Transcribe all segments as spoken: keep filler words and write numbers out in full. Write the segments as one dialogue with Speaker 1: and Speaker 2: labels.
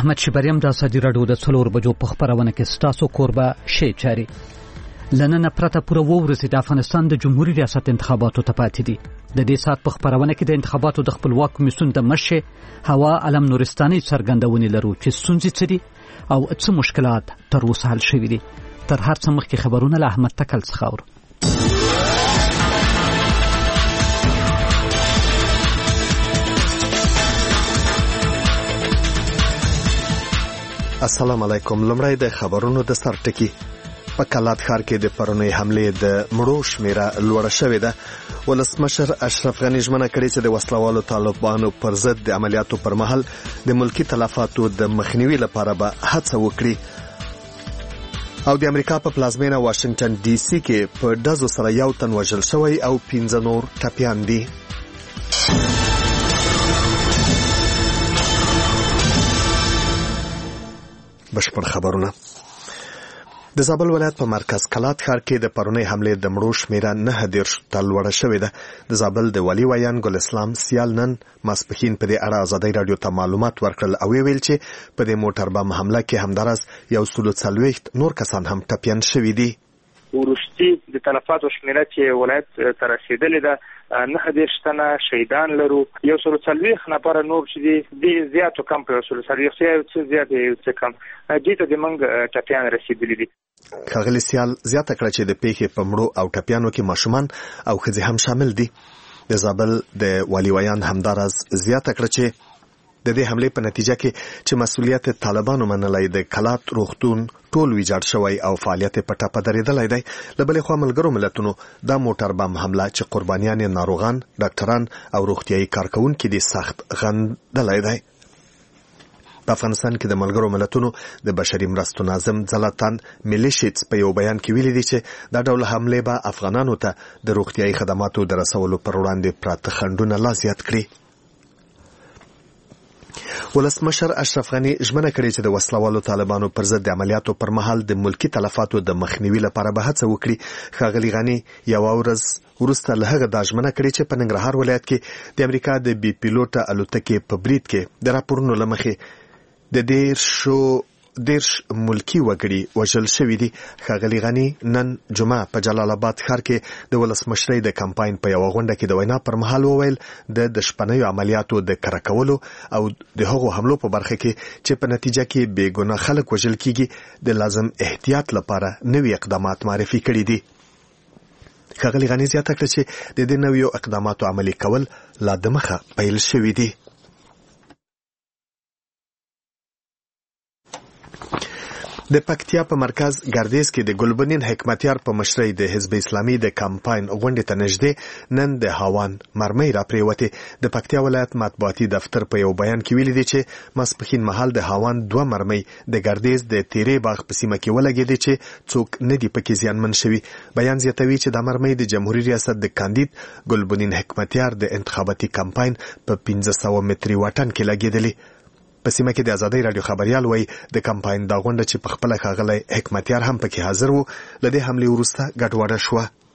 Speaker 1: احمد شبریم د ازادي راډیو د څلور بجو په خبرونه کې ستاسو کوربه شي چاري لنن پرته پوره وورسي د افغانستان د جمهوریت ریاست انتخاباتو ته پاتې دي. د دې سات په خبرونه کې د انتخاباتو د خپلواک کمیسیون د مشر هوا علم نورستاني څرګندونې لرو چې ستونزې څه دي او څه مشکلات تر اوسه حل شوي دي. تر هر څه مخکې خبرونه له احمد تکل څخه اورو.
Speaker 2: السلام علیکم. لمړی د خبرونو د سر ټکی. په کلات ښار کې د پرونی حمله د مړو شمیره لوړه شوې ده. ولسمشر اشرف غنی ژمنه کړې چې د وسلوالو طالبانو پر ضد د عملیاتو پر مهال د ملکی تلفاتو د مخنیوي لپاره به هڅه وکړي. او د امریکا په پلازمینه واشنگټن ډي سي کې په دزو سره یو تن وژل شوی او پنځه نور ټپیان دي. بشپړ خبرونه. د زابل ولایت په مرکز کلات ښار کې د پرونی حمله د مړو شمیره نه دېرش ته لوړه شوې ده. د زابل د ولی ویان ګل اسلام سیال نن ماسپښین په دې اړه ازادي رادیو ته معلومات ورکړل او ویل چې په دې موټر بم حمله کې همدارس یو سل څلوېښت نور کسان هم ټپیان شوي دي.
Speaker 3: ورستي د تلفاتو شمیره چې ولایت ته رسیدلې ده نه دېرش تنه شهیدان لرو. یو سل څلوېښت نفر نور چې دي زیاتو کم په یو سل څلوېښت څه زیات یو څه کم دې ته د منګ ټپیان رسیدلي دي.
Speaker 2: ښاغلي سیال زیاته کړه چې د پیښې په مړو او ټپیانو کې ماشومان او ښځې هم شامل دي. د زابل د والي ویان همدارز زیاته کړه چې د دې حمله په نتیجه کې چې مسؤلیت طالبانو منلای د کلات روغتون ټول ویجاړ شوی او فعالیت په ټاپه درېدلای دی. له بلې خوا ملګرو ملتونو دا موټر بم حمله چې قربانیان ناروغان، ډاکټران او روغتيایي کارکونکو دي سخت غندلای دی. په افغانستان کې د ملګرو ملتونو د بشري مرستو ناظم زلاتان ملیشیټس په یو بیان کې ویلي دي چې دا ډول حمله به افغانانو ته د روغتيایي خدماتو د رسولو پر وړاندې پراته خنډونه لا زیات کړي. ولسمشر اشرف غنی ژمنه کړې چې د وسلوالو طالبانو پر ضد د عملیاتو پر مهال د ملکی تلفاتو د مخنیوي لپاره به هڅه وکړي. ښاغلي غنی یو ورځ وروسته له هغه دا ژمنه کړې چې په ننګرهار ولایت کې د امریکا د بي پیلوټه الوتکې په برید کې د راپورونو لمخې د دیرشو دیرش ملکی وګړي وژل شوي دي. ښاغلي غنی نن جمعه په جلال آباد ښار کې د ولسمشرۍ د کمپاین په یو غونډه کې د وینا پر مهال وویل د د شپنیو عملیاتو د کره کولو او د هغو حملو په برخه کې چې په نتیجه کې بې ګناه خلک وژل کیږي د لازم احتیاط لپاره نوي اقدامات معرفي کړي دي. ښاغلي غنی زیاته کړه چې د دې نویو اقداماتو عملي کول لا دمخه پیل شوي دي. د پکتیا په مرکز ګردیز کې د ګلبنین حکمتیار په مشرۍ د حزب اسلامي د کمپاین غونډې ته نږدې نن د هاوان مرمۍ را پریوتې. د پکتیا ولایت مطبوعاتي دفتر په یو بیان کې ویلي دی چې ماسپښین مهال د هاوان دوه مرمۍ د ګردیز د تیرې باغ په سیمه کې ولګېدې چې څوک نه دي پکې زیانمن شوي. بیان زیاتوي چې د مرمۍ د جمهوریت ریاست د کاندید ګلبنین حکمتیار د انتخاباتي کمپاین په پنځه سوه متري واټن کې لګېدلې. په سیمه کې د ازادي رادیو خبريال وای د کمپاین دا غونډه چې په خپل ښاغلی حکمتیار هم پکې حاضر وو لدې حمله وروسته ګډوډه شو.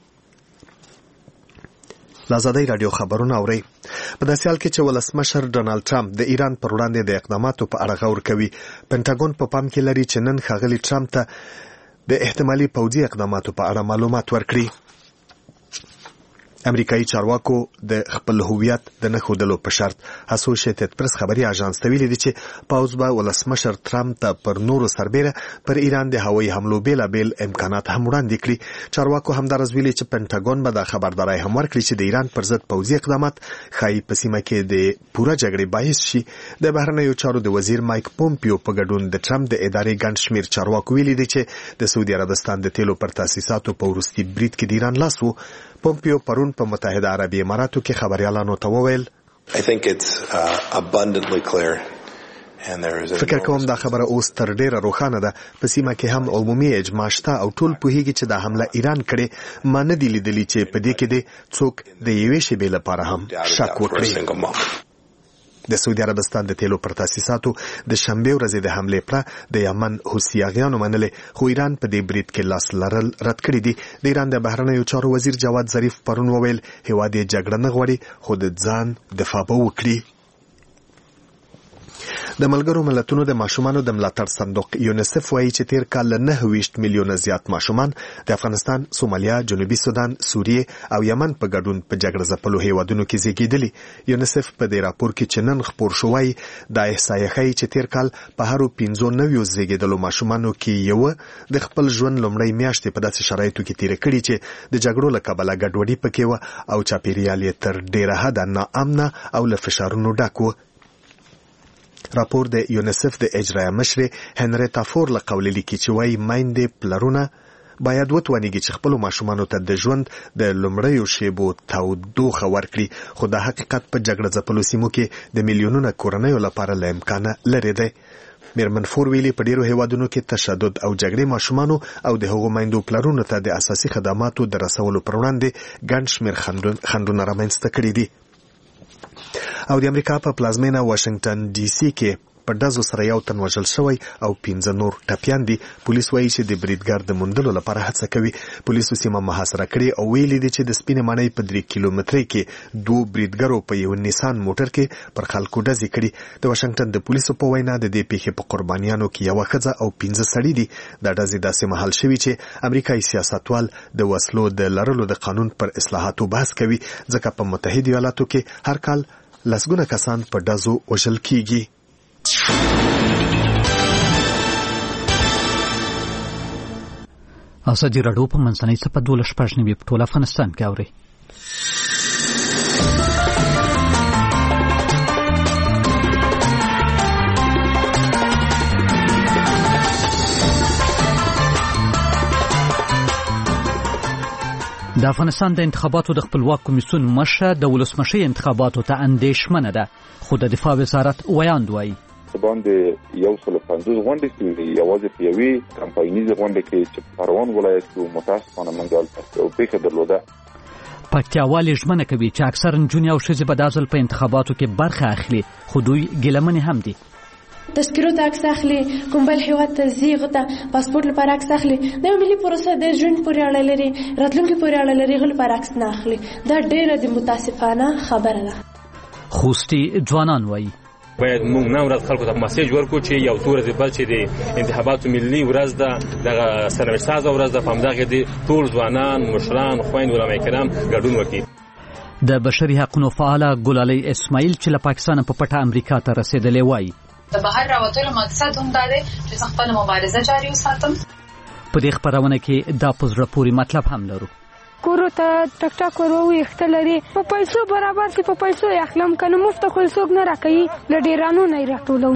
Speaker 2: ازادي رادیو خبرونه اوري. په داسې حال کې چې ولسمشر ډونالد ټرمپ د ایران پر وړاندې د اقداماتو په اړه غور کوي. پینټاګون په پام کې لري چې نن ښاغلی ټرمپ ته د احتمالي پوځي اقداماتو په اړه معلومات ورکړي. امریکایي چارواکو د خپل هویت د نه ښودلو په شرط اسوسییټډ پریس خبري اژانس ته ویلي دي چې پوځ به ولسمشر ټرمپ ته پر نورو سربېره پر ایران د هوایي حملو بیلابیل امکانات هم وړاندې کړي. چارواکو همدارس ویلي چې پینټاګون به د خبرداري هم ورکړي چې د ایران پر ضد پوځي اقدامات ښایي په سیمه کې د پوره جګړې باعث شي. د بهرنیو چارو د وزیر مایک پومپیو په ګډون د ټرمپ د ادارې ګڼ شمېر چارواکو ویلي دي چې د سعودي عربستان د تیلو پر تاسیساتو په وروستي برید کې د ایران لاس وو. پومپیو پرون په متحده عربي اماراتو کې خبريالانو ته وویل فکر کوم دا خبره اوس تر ډیره روښانه ده. په سیمه کې هم عمومي اجماع شته او ټول پوهیږي چې دا حمله ایران کړې. ما نه دی لیدلی چې په دې کې د څوک د یوې شیبې لپاره هم شک وکړي. د سعودي عربستان د تیلو پر تاسیساتو د شنبه ورځې د حمله پر د یمن حوثیانو منلې خو ایران په دې برید کې لاس لرل رد کړی دی. د ایران د بهرنیو چارو وزیر جواد ظریف پرون وویل هیواد یې جګړه نه غواړي خو د ځان دفاع به وکړي. د ملګرو ملتونو د ماشومانو د ملاتړ صندوق یونیسف وایي چې تیر کال له نهه ویشت میلیونه زیات ماشومان د افغانستان، سومالیا، جنوبي سودان، سوریې او یمن په ګډون په جګړه ځپلو هیوادونو کې زیږیدلي. یونیسف په دې راپور کې چې نن خپور شوی د احصایې ښیي چې تیر کال په هرو پنځو نویو زیږیدلو ماشومانو کې یو د خپل ژوند لومړۍ میاشتې په داسې شرایطو کې تیرې کړي چې د جګړو له کبله ګډوډي پکې وه او چاپیریال یې تر ډیره حده ناامنه او له فشارونو ډک و. راپور د یونیسف د اجرایه مشر هنریتا فور له قوله لیکي چې وایي میندې پلرونه باید وتوانیږي چې خپلو ماشومانو ته د ژوند د لومړیو شیبو تودوخه ورکړي، خو دا حقیقت په جګړه ځپلو سیمو کې د میلیونونو کورنیو لپاره له امکانه لرې دی. میرمن فور ویلي په ډیرو هیوادونو کې تشدد او جګړې ماشومانو او د هغو میندو پلرونو ته د اساسي خدماتو د رسولو پر وړاندې ګڼ شمېر خنډونه رامنځته کړي دي. او د امریکا په پلازمینه واشنگټن ډي سي کې په ډزو سره یو تن وژل شوی او پنځه نور ټپیان دي. پولیس وایي چې د بریدګر د موندلو لپاره هڅه کوي. پولیسو سیمه محاصره کړې او ویلي دي چې د سپینې ماڼۍ په درې کیلومترۍ کې دوه بریدګرو په یو نیسان موټر کې پر خلکو ډزې کړي. د واشنگټن د پولیسو په وینا د دې پیښې په قربانیانو کې یوه ښځه او پنځه سړي دي. دا ډزې داسې مهال شوي چې امریکایي سیاستوال د وسلو د لرلو د قانون پر اصلاحاتو بحث کوي، ځکه په متحده ایالاتو کې هر کال لسګونه کسان په ډزو وژل کیږي.
Speaker 1: ازادي راډیو په منځنۍ څپه دولس شپږ نوي په ټول افغانستان کې اوري. د افغانستان د انتخاباتو د خپلواک کمیسیون مشر د ولسمشي انتخاباتو ته اندېښمنه ده، خو د دفاع وزارت ویاند وایي
Speaker 4: باندې یو سل پنځوس غونډې چې یوازې په یوې کمپاینیزه غونډه کې چې پروان ولایت کې متاسفانه منګال او پیښه درلوده.
Speaker 1: پکتیاوالي ژمنه کوي چې اکثر نجونې او ښځې به د ځل په انتخاباتو کې برخه اخلي، خو دوی ګیلمنې هم دي.
Speaker 5: تذکرو ته عکس اخلي، کوم بل هیواد ته ځي هغه ته پاسپورټ لپاره عکس اخلي. دا ملي پروسه د ژوند پورې اړه لري، راتلونکي پورې اړه لري، هغه لپاره عکس نه اخلي. دا ډېره د متاسفانه خبره ده.
Speaker 1: خوستي ځوانان وایي
Speaker 6: باید موږ نه ورځ خلکو ته میسج ورکړو چې یو څو ورځې بعد چې د انتخاباتو ملي ورځ ده، دغه سرمشتازه ورځ ده، په همدغه د ټول ځوانان، مشران، خویند، علما کرام ګډون وکړي.
Speaker 1: د بشري حقوقو فعاله ګلالۍ اسماعیل چې له پاکستان په پټه امریکا ته رسیدلې وایي
Speaker 7: د بهر راوتلو مقصد هم دا دی چې خپل مبارزه جاري وساتم.
Speaker 1: په دې خبرونه کې دا په زړه پورې مطلب هم لرو.
Speaker 8: کورو ته ټک ټک ورو یخته لري په پیسو برابر چې په پیسو اخلم کنه مفت خو څوک نه راکړي، له ډیرانو نه راټولو.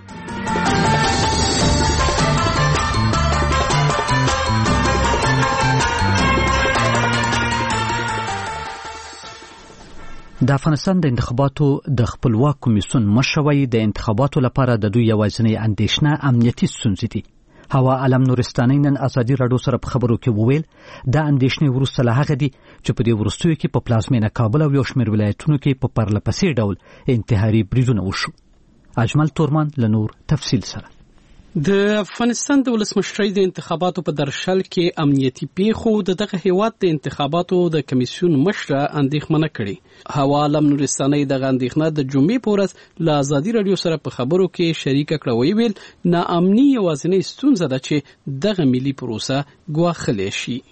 Speaker 8: د افغانستان د انتخاباتو د خپلواک کمیسیون مشروعي د انتخاباتو لپاره د دوی یوازینی اندېښنه امنیتي ستونزې دي. هوا علم نورستاني نن ازادي راډیو سره په خبرو کې وویل دا اندېښنې وروسته له هغه دي چې په دې وروستیو کې په پلازمینه کابل او یو شمېر ولایتونو کې په پرله پسې ډول انتحاري بریدونه وشو. اجمل تورمان له نور تفصیل سره.
Speaker 9: د افغانستان د ولسمشرۍ د انتخاباتو په درشل کې امنیتي پیښو د دغه هیواد د انتخاباتو د کمیسیون مشر اندېښمنه کړې. هوا علم نورستاني دغه اندېښنه د جمعې په ورځ له ازادي راډیو سره په خبرو کې شریکه کړه. وی ویل ناامني یوازینۍ ستونزه ده چې دغه ملي پروسه ګواښلی شي.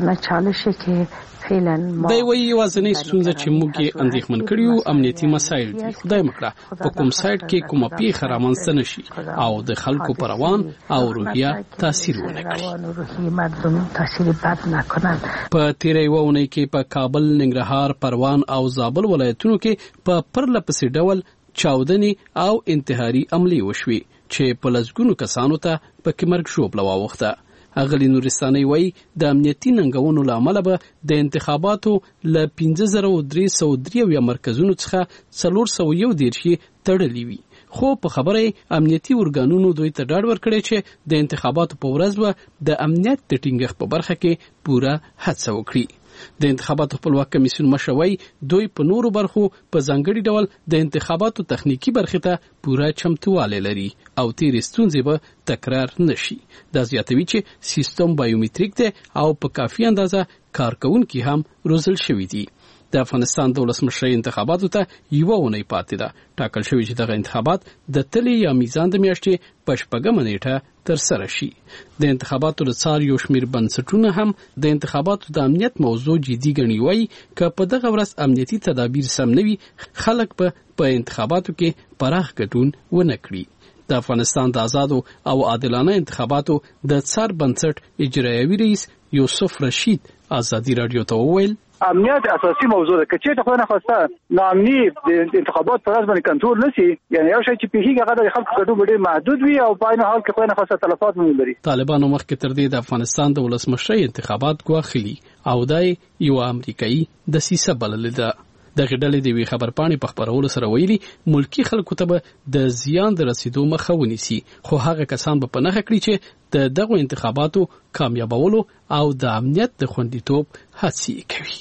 Speaker 9: دا یوه یوازینۍ ستونزه چې موږ یې اندېښمن کړي یو امنیتي مسایل دي. خدای مکړه په کوم سایډ کې کومه پیښه رامنځته نه شي او د خلکو په روان او روحیه تاثیر ونه کړي. په تیره یوه اونۍ کې په کابل، ننګرهار، پروان او زابل ولایتونو کې په پرله پسې ډول چاودنې او انتحاري عملې وشوې چې په لسګونو کسانو ته پکې مرګ ژوبله واوښته. اغلی نورستاني وایي د امنیتي ننګونو له امله به د انتخاباتو له پنځه زره درې سوه درې اویا مرکزونو څخه څلور سوه یو دېرش تړلي وي. خو په خبره امنیتي ارګانونو دوی ته ډاډ ورکړی چې د انتخاباتو په ورځ به د امنیت د ټینګښت په برخه کې پوره هڅه وکړي. د انتخاباتو خپلواک کمیسیون مشر وایي دوی په نورو برخو په ځانګړي ډول د انتخاباتو تخنیکی برخې ته پوره چمتووالی لري او تیرې ستونزې به تکرار نشي. دا زیاتوي چې سیستم بایومتریک دی او په کافي اندازه کارکونکي هم روزل شوي دي. د افغانستان د ولسمشر انتخاباتو ته یو ونی پاتې ده. ټاکل شوی چې دغه انتخابات د تلې یا میزان د میاشتې په شپږمه نیټه تر سره شي. د انتخاباتو د څار یو شمیر بنسټونه هم د انتخاباتو د امنیت موضوع جدي ګڼي. وایي که په دغه ورځ امنیتي تدابیر سم نه وي خلک به په انتخاباتو کې پراخ ګډون ونه کړي. د افغانستان د آزادو او عادلانه انتخاباتو د څار بنسټ اجرایوي رئیس یوسف رشید ازادي رادیو ته وویل
Speaker 10: امنیت اساسي موضوع ده. که چېرته خو نه خواسته ناامني د انتخابات پر اساس باندې کنټرول نشي، یعنی یو شی چې پیږي هغه د خلکو ګډون ډېر محدود وي او په عین حال کې خو نه خواسته تلفات نه لري.
Speaker 9: طالبانو مخکې تر دې د افغانستان د ولسمشر انتخابات ګواښلي او دای یو امریکایي دسیسه بللې ده. دغه ډلې د وی خبرپاڼې په خبرولو سره ویلي ملکی خلکو ته به د زیان د رسیدو مخه ونیسي، خو هغه کسان به په نخښه کړي چې د دغه انتخاباتو کامیابولو او د امنیت د خوندیتوب هڅې کوي.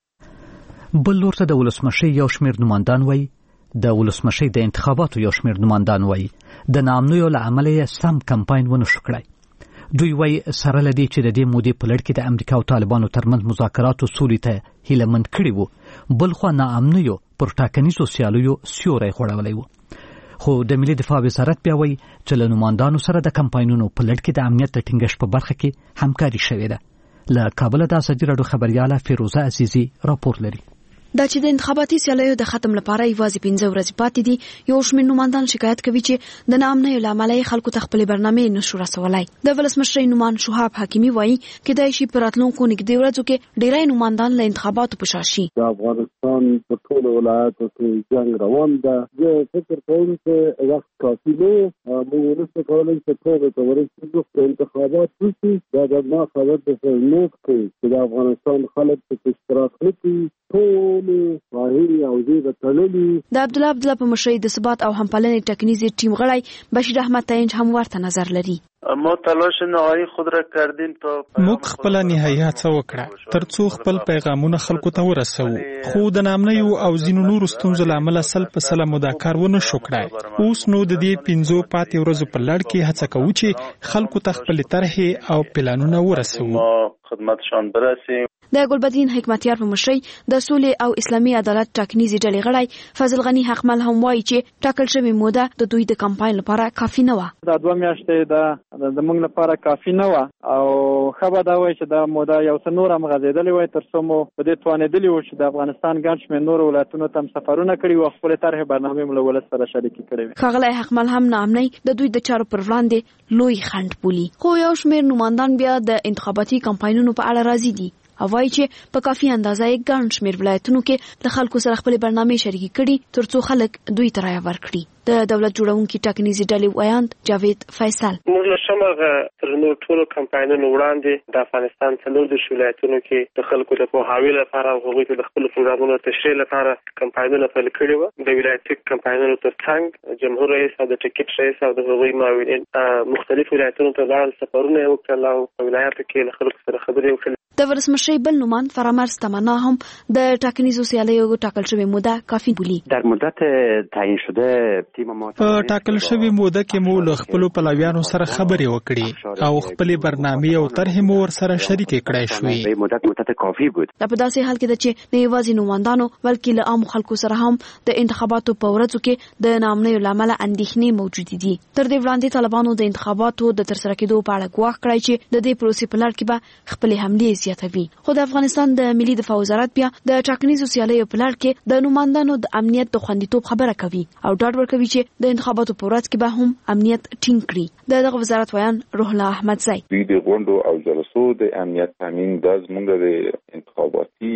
Speaker 1: بل لور ته د ولسمشر یو شمیر نمائندان وایي د ولسمشر د انتخاباتو یو شمیر نمائندان وایي د ناامنیو له امله یې سم کمپاین ونه شو کړی. دوی وایي سره لدی چې د دې مودې په لړ کې د امریکا او طالبانو ترمنځ مذاکراتو سولې ته هیله مند کړي وو، بل خو ناامنیو پر ټاکنیزو سیالیو سیوری غوړولی وو. خو د ملي دفاع وزارت بیا وایي چې له نمائندانو سره د کمپاینونو په لړ کې د امنیت د ټینګښت په برخه کې همکاري شوې ده. له کابل د ازادي راډیو خبرياله فیروزه عزیزی راپور لري.
Speaker 11: دا چې د انتخاباتي سیالیو د ختم لپاره یوازې پنځه ورځې پاتې دي، یو شمېر نمائندان شکایت کوي چې د ناامنیو له امله خلکو ته خپلې برنامې نشو رسولی. د ولسمشر نومان شهاب حکیمي وایي کېدای شي په راتلونکو نږدې ورځو کې ډېری نمائندان له انتخاباتو په شا شي.
Speaker 12: د افغانستان په ټولو ولایاتو کې جنګ روان ده. زه فکر کوم چې وخت کافي نه موږ ونشو کولی چې ټولو ته ورسېږو چې انتخابات وشي. دا د ما خبر د نوټ کوي چې د افغانستان خلک په اشتراک نه کوي. ټولو واهي او دې تللي
Speaker 11: د عبد الله عبد الله په مشرۍ د ثبات او همپالنې ټاکنیز ټیم غړی بشیر احمد تعینج هم ورته نظر لري.
Speaker 13: ما تلاش نهایی خود را کردیم تا
Speaker 14: موږ خپل نهایی هڅه وکړه ترڅو خپل پیغامونه خلکو ته ورسوو، خو د ناامنیو او ځینو نورو ستونزو له امله سل په سله مو دا کار ونه شو کړای. اوس نو د دې پنځو پاتې ورځو په لړ کې هڅه کوو چې خلکو ته خپل طرحې او پلانونه ورسوو.
Speaker 13: خدمتشان برسیم.
Speaker 11: د ګلبدین حکمتیار په مشرۍ د سولې او اسلامي عدالت ټاکنیزې ډلې غړی فضل غنی حقمل هم وایي چې ټاکل شوې موده د دوی د کمپاین لپاره کافي نه وه.
Speaker 10: دا دوه میاشتې د د موږ لپاره کافي نه وه او ښه به دا وایي چې دا موده یو څه نور هم غځېدلې وای تر څو مو په دې توانېدلي وو چې د افغانستان ګڼ شمېر نورو ولایتونو ته هم سفرونه کړي وو، خپلې طرحې برنامې مو له ولس سره شریکې کړې وې.
Speaker 11: ښاغلی حقمل هم ناامنۍ د دوی د چارو پر وړاندې لوی خنډ بولي، خو یو شمېر نمائندان بیا د انتخاباتي کمپاینونو په اړه راضي دي او وایي چې په کافي اندازه یې ګڼ شمېر ولایتونو کې د خلکو سره خپلې برنامې شریکې کړي ترڅو خلک دوی ته رایه ورکړي. د دولت جوړونکي ټاکنیزې ډلې ویاند جاوید فیصل
Speaker 15: موږ له شمغه تر نور ټولو کمپاینونو وړاندې د افغانستان څلور دېرش ولایتونو کې د خلکو د پوهاوي لپاره او هغوی ته د خپلو پروګرامونو تشریح لپاره کمپاینونه پیل کړي وو. د ولایتي کمپاینونو تر څنګ جمهور رئیس او د ټیکټ رئیس او د هغوی معاونین مختلف ولایتونو ته لاړل، سفرونه یې وکړل او په ولایاتو کې له خلکو سره خبرې وکړلې.
Speaker 11: د ولسمشر بل نومان فرامرز تمنا هم د ټاکنیزو سیالیو ټاکل شوې موده کافی بولي.
Speaker 16: در مدت تعیین شده تیم ما
Speaker 14: په ټاکل شوې موده کې مو له خپلو پلویانو سره خبرې وکړې او خپلې برنامې او طرحې مو ورسره شریکې کړای شوې.
Speaker 16: مدت مدت کافي بود.
Speaker 11: دا په داسې حال کې ده چې نه یوازې نوماندانو بلکې له عامو خلکو سره هم د انتخاباتو په ورځو کې د ناامنیو له امله اندېښنې موجودې دي. تر دې وړاندې طالبانو د انتخاباتو د ترسره کېدو په اړه ګواښ کړی چې د دې پروسې په لړ کې به خپلې حملې زیاتوي. خو د افغانستان د ملي دفاع وزارت بیا د ټاکنیزو سیالیو په لړ کې د نوماندانو د امنیت د خوندیتوب خبره کوي او ډاډ ورکوي چې د انتخاباتو په ورځ کې به هم امنیت ټینګ کړي. د دغه وزارت ویان روح الله احمد زئی
Speaker 4: دوی د غونډو او جلسو د امنیت تامین د زموږ د انتخاباتي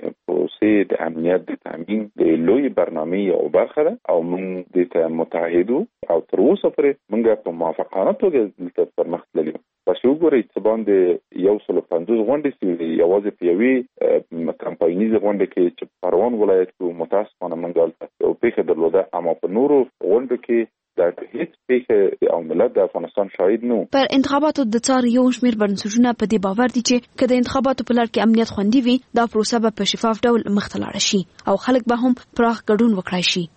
Speaker 4: پروسې د امنیت د تامین د لوی برنامه یو برخه ده او موږ د متحدو او تر اوسه پورې موږ په موافقانه توګه پرمخ تللي. پس وګورئ چې باندې یو سل پنځوس غونډې سوي یوازې په یوې کمپاینیزې غونډې کې چې پروان ولایت کې متاسفانه موږ هلته یو پیښه درلوده، اما په نورو غونډو کې دا هیڅ پیښه او ملت د افغانستان شاهد نه.
Speaker 11: پر انتخاباتو د څار یو شمېر بنسټونه په دې باور دي چې که د انتخاباتو په لړ کې امنیت خوندي وي دا پروسه به په شفاف ډول مخته لاړه شي او خلک به هم پراخ ګډون وکړای شي.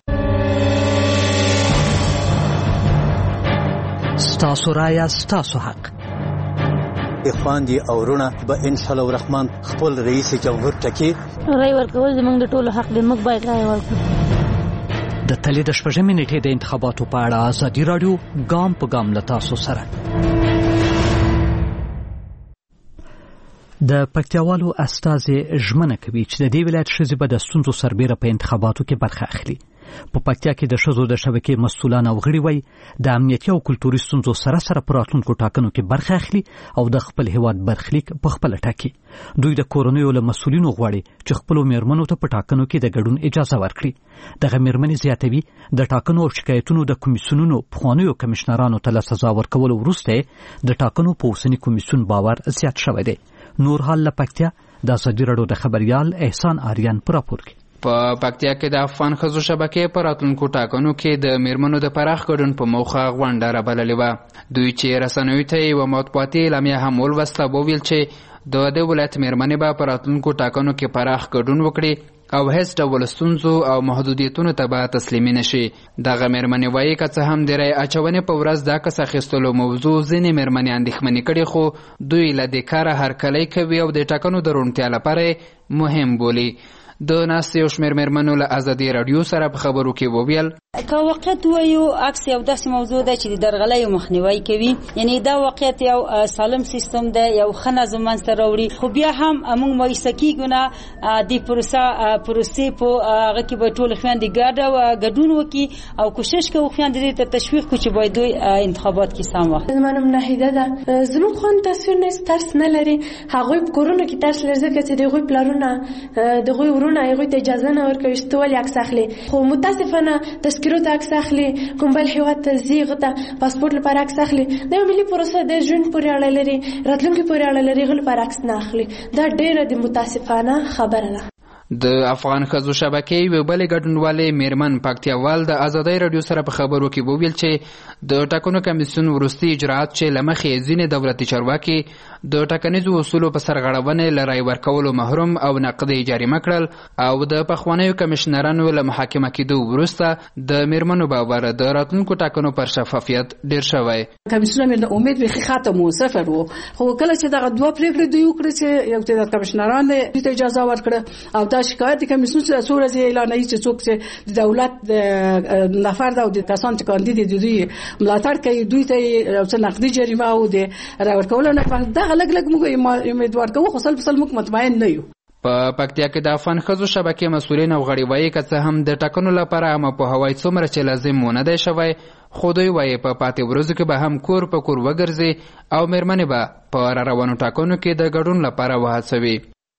Speaker 1: ستاسو رایه ستاسو حق.
Speaker 17: اخوان دي او ورونه به ان شاء الله الرحمن خپل رئیس جمهور ټکی
Speaker 18: رای ورکول زموږ د ټولو حق دی، موږ باید رای ورکړو.
Speaker 1: د تلې د شپږمې نیټې د انتخاباتو په اړه ازادي راډیو ګام په ګام له تاسو سره. د پکتیاوالو استازي ژمنه کوي چې د دې ولایت ښځې به د ستونزو سربیره په انتخاباتو کې برخه اخلي. په پکتیا کې د ښځو د شبکې مسؤلان او غړي وایي د امنیتي او کلتوري ستونزو سره سره په راتلونکو ټاکنو کې برخه اخلي او د خپل هیواد برخلیک په خپله ټاکي. دوی د کورنیو له مسؤلینو غواړي چې خپلو میرمنو ته په ټاکنو کې د ګډون اجازه ورکړي. دغه میرمنې زیاتوي د ټاکنو او شکایتونو د کمیسیونونو پخوانیو کمشنرانو ته له سزا ورکولو وروسته د ټاکنو په اوسني کمیسیون باور زیات شوی دی. نور حال له پکتیا د ازادي راډیو د خبريال احسان آریان پر راپور کې.
Speaker 19: په پکتیا کې د افغان ښځو شبکې په راتلونکو ټاکنو کې د میرمنو د پراخ ګډون په موخه غونډه رابللې وه. دوی چې رسنیو ته یوه مطبوعاتي اعلامیه هم ولوسته وویل چې د دې ولایت میرمنې به په راتلونکو ټاکنو کې پراخ ګډون وکړي او هیڅ ډول ستونزو او محدودیتونو ته به تسلیمي نشي. دغه میرمنې وایي که څه هم د رای اچونې په ورځ دا کس اخیستلو موضوع ځینې میرمنې اندېښمنې کړي، خو دوی له دې کاره هرکلی کوي او د ټاکنو د روڼتیا لپاره مهم بولي. د ناستې یو شمېر میرمنو له ازادي راډیو سره په خبرو کې وویل
Speaker 20: که واقعیت وایو عکس یو داسې موضوع ده چې د درغلیو مخنیوی کوي، یعنی دا واقعیت یو سالم سیستم ده، یو ښه نظم منځته راوړي، خو بیا هم موږ مایوسه کیږو نه د پروسه پروسې په هغه کې به ټولې خویندې ګډه ګډون وکړي او کوشش کوو خویندې دې ته تشویق کړو چې باید دوی انتخابات کې سم واخلي.
Speaker 5: زما نوم ناهیده ده. زموږ خویندو تصویر نه ترس نه لري، هغوی په کورونو کې ترس لري ځکه چې د هغوی پلارونه د هغوی ورونه هغوی ته اجازه نه ورکوي چې ته ولې عکس اخلي، خو متاسفانه تذکرو ته عکس اخلي، کوم بل هیواد ته ځي هغه ته پاسپورټ لپاره عکس اخلي. دا یو ملي پروسه د ژوند پورې اړه لري، راتلونکي پورې اړه لري، هغه لپاره عکس نه اخلي. دا ډېره د متاسفانه خبره ده.
Speaker 19: د افغان ښځو شبکې یوې بلې ګډونوالې میرمن پکتیاوال د ازادۍ راډیو سره په خبرو کې وویل چې د ټاکنو کمیسیون وروستي اجراات چې له مخې ځینې دولتي چارواکي د ټاکنیزو اصولو په سرغړونې له رای ورکولو محروم او نقدي جریمه کړل او د پخوانیو کمشنرانو له محاکمه کېدو وروسته د میرمنو باور د راتلونکو ټاکنو پر شفافیت ډېر شوی.
Speaker 21: کمیسیون مې د امید بیخي ختم و، صفر و، خو کله چې دغه دوه پرېکړې دوی وکړې چې یو تعداد کمشنران دوی ته اجازه ورکړه او دا شکایت د کمیسیون څخه څو ورځې اعلانوي چې څوک چې د دولت د نفر ده او د کسان چې کاندید دي دوی ملاتړ کوي، دوی ته یو څه نقدي جریمه او د رای ورکولو نه دغه لږ لږ موږ امیدوار کوو، خو سل په سل موږ مطمئن نه یو.
Speaker 19: په پکتیا کې د افغان ښځو شبکې مسؤلین او غړي وایي که څه هم د ټاکنو لپاره عامه پوهاوی څومره چې لازم ونه دی شوی، خو دوی وایي په پاتې ورځو کې به هم کور په کور وګرځي او میرمنې به په را روانو ټاکنو کې د ګډون لپاره وهڅوي.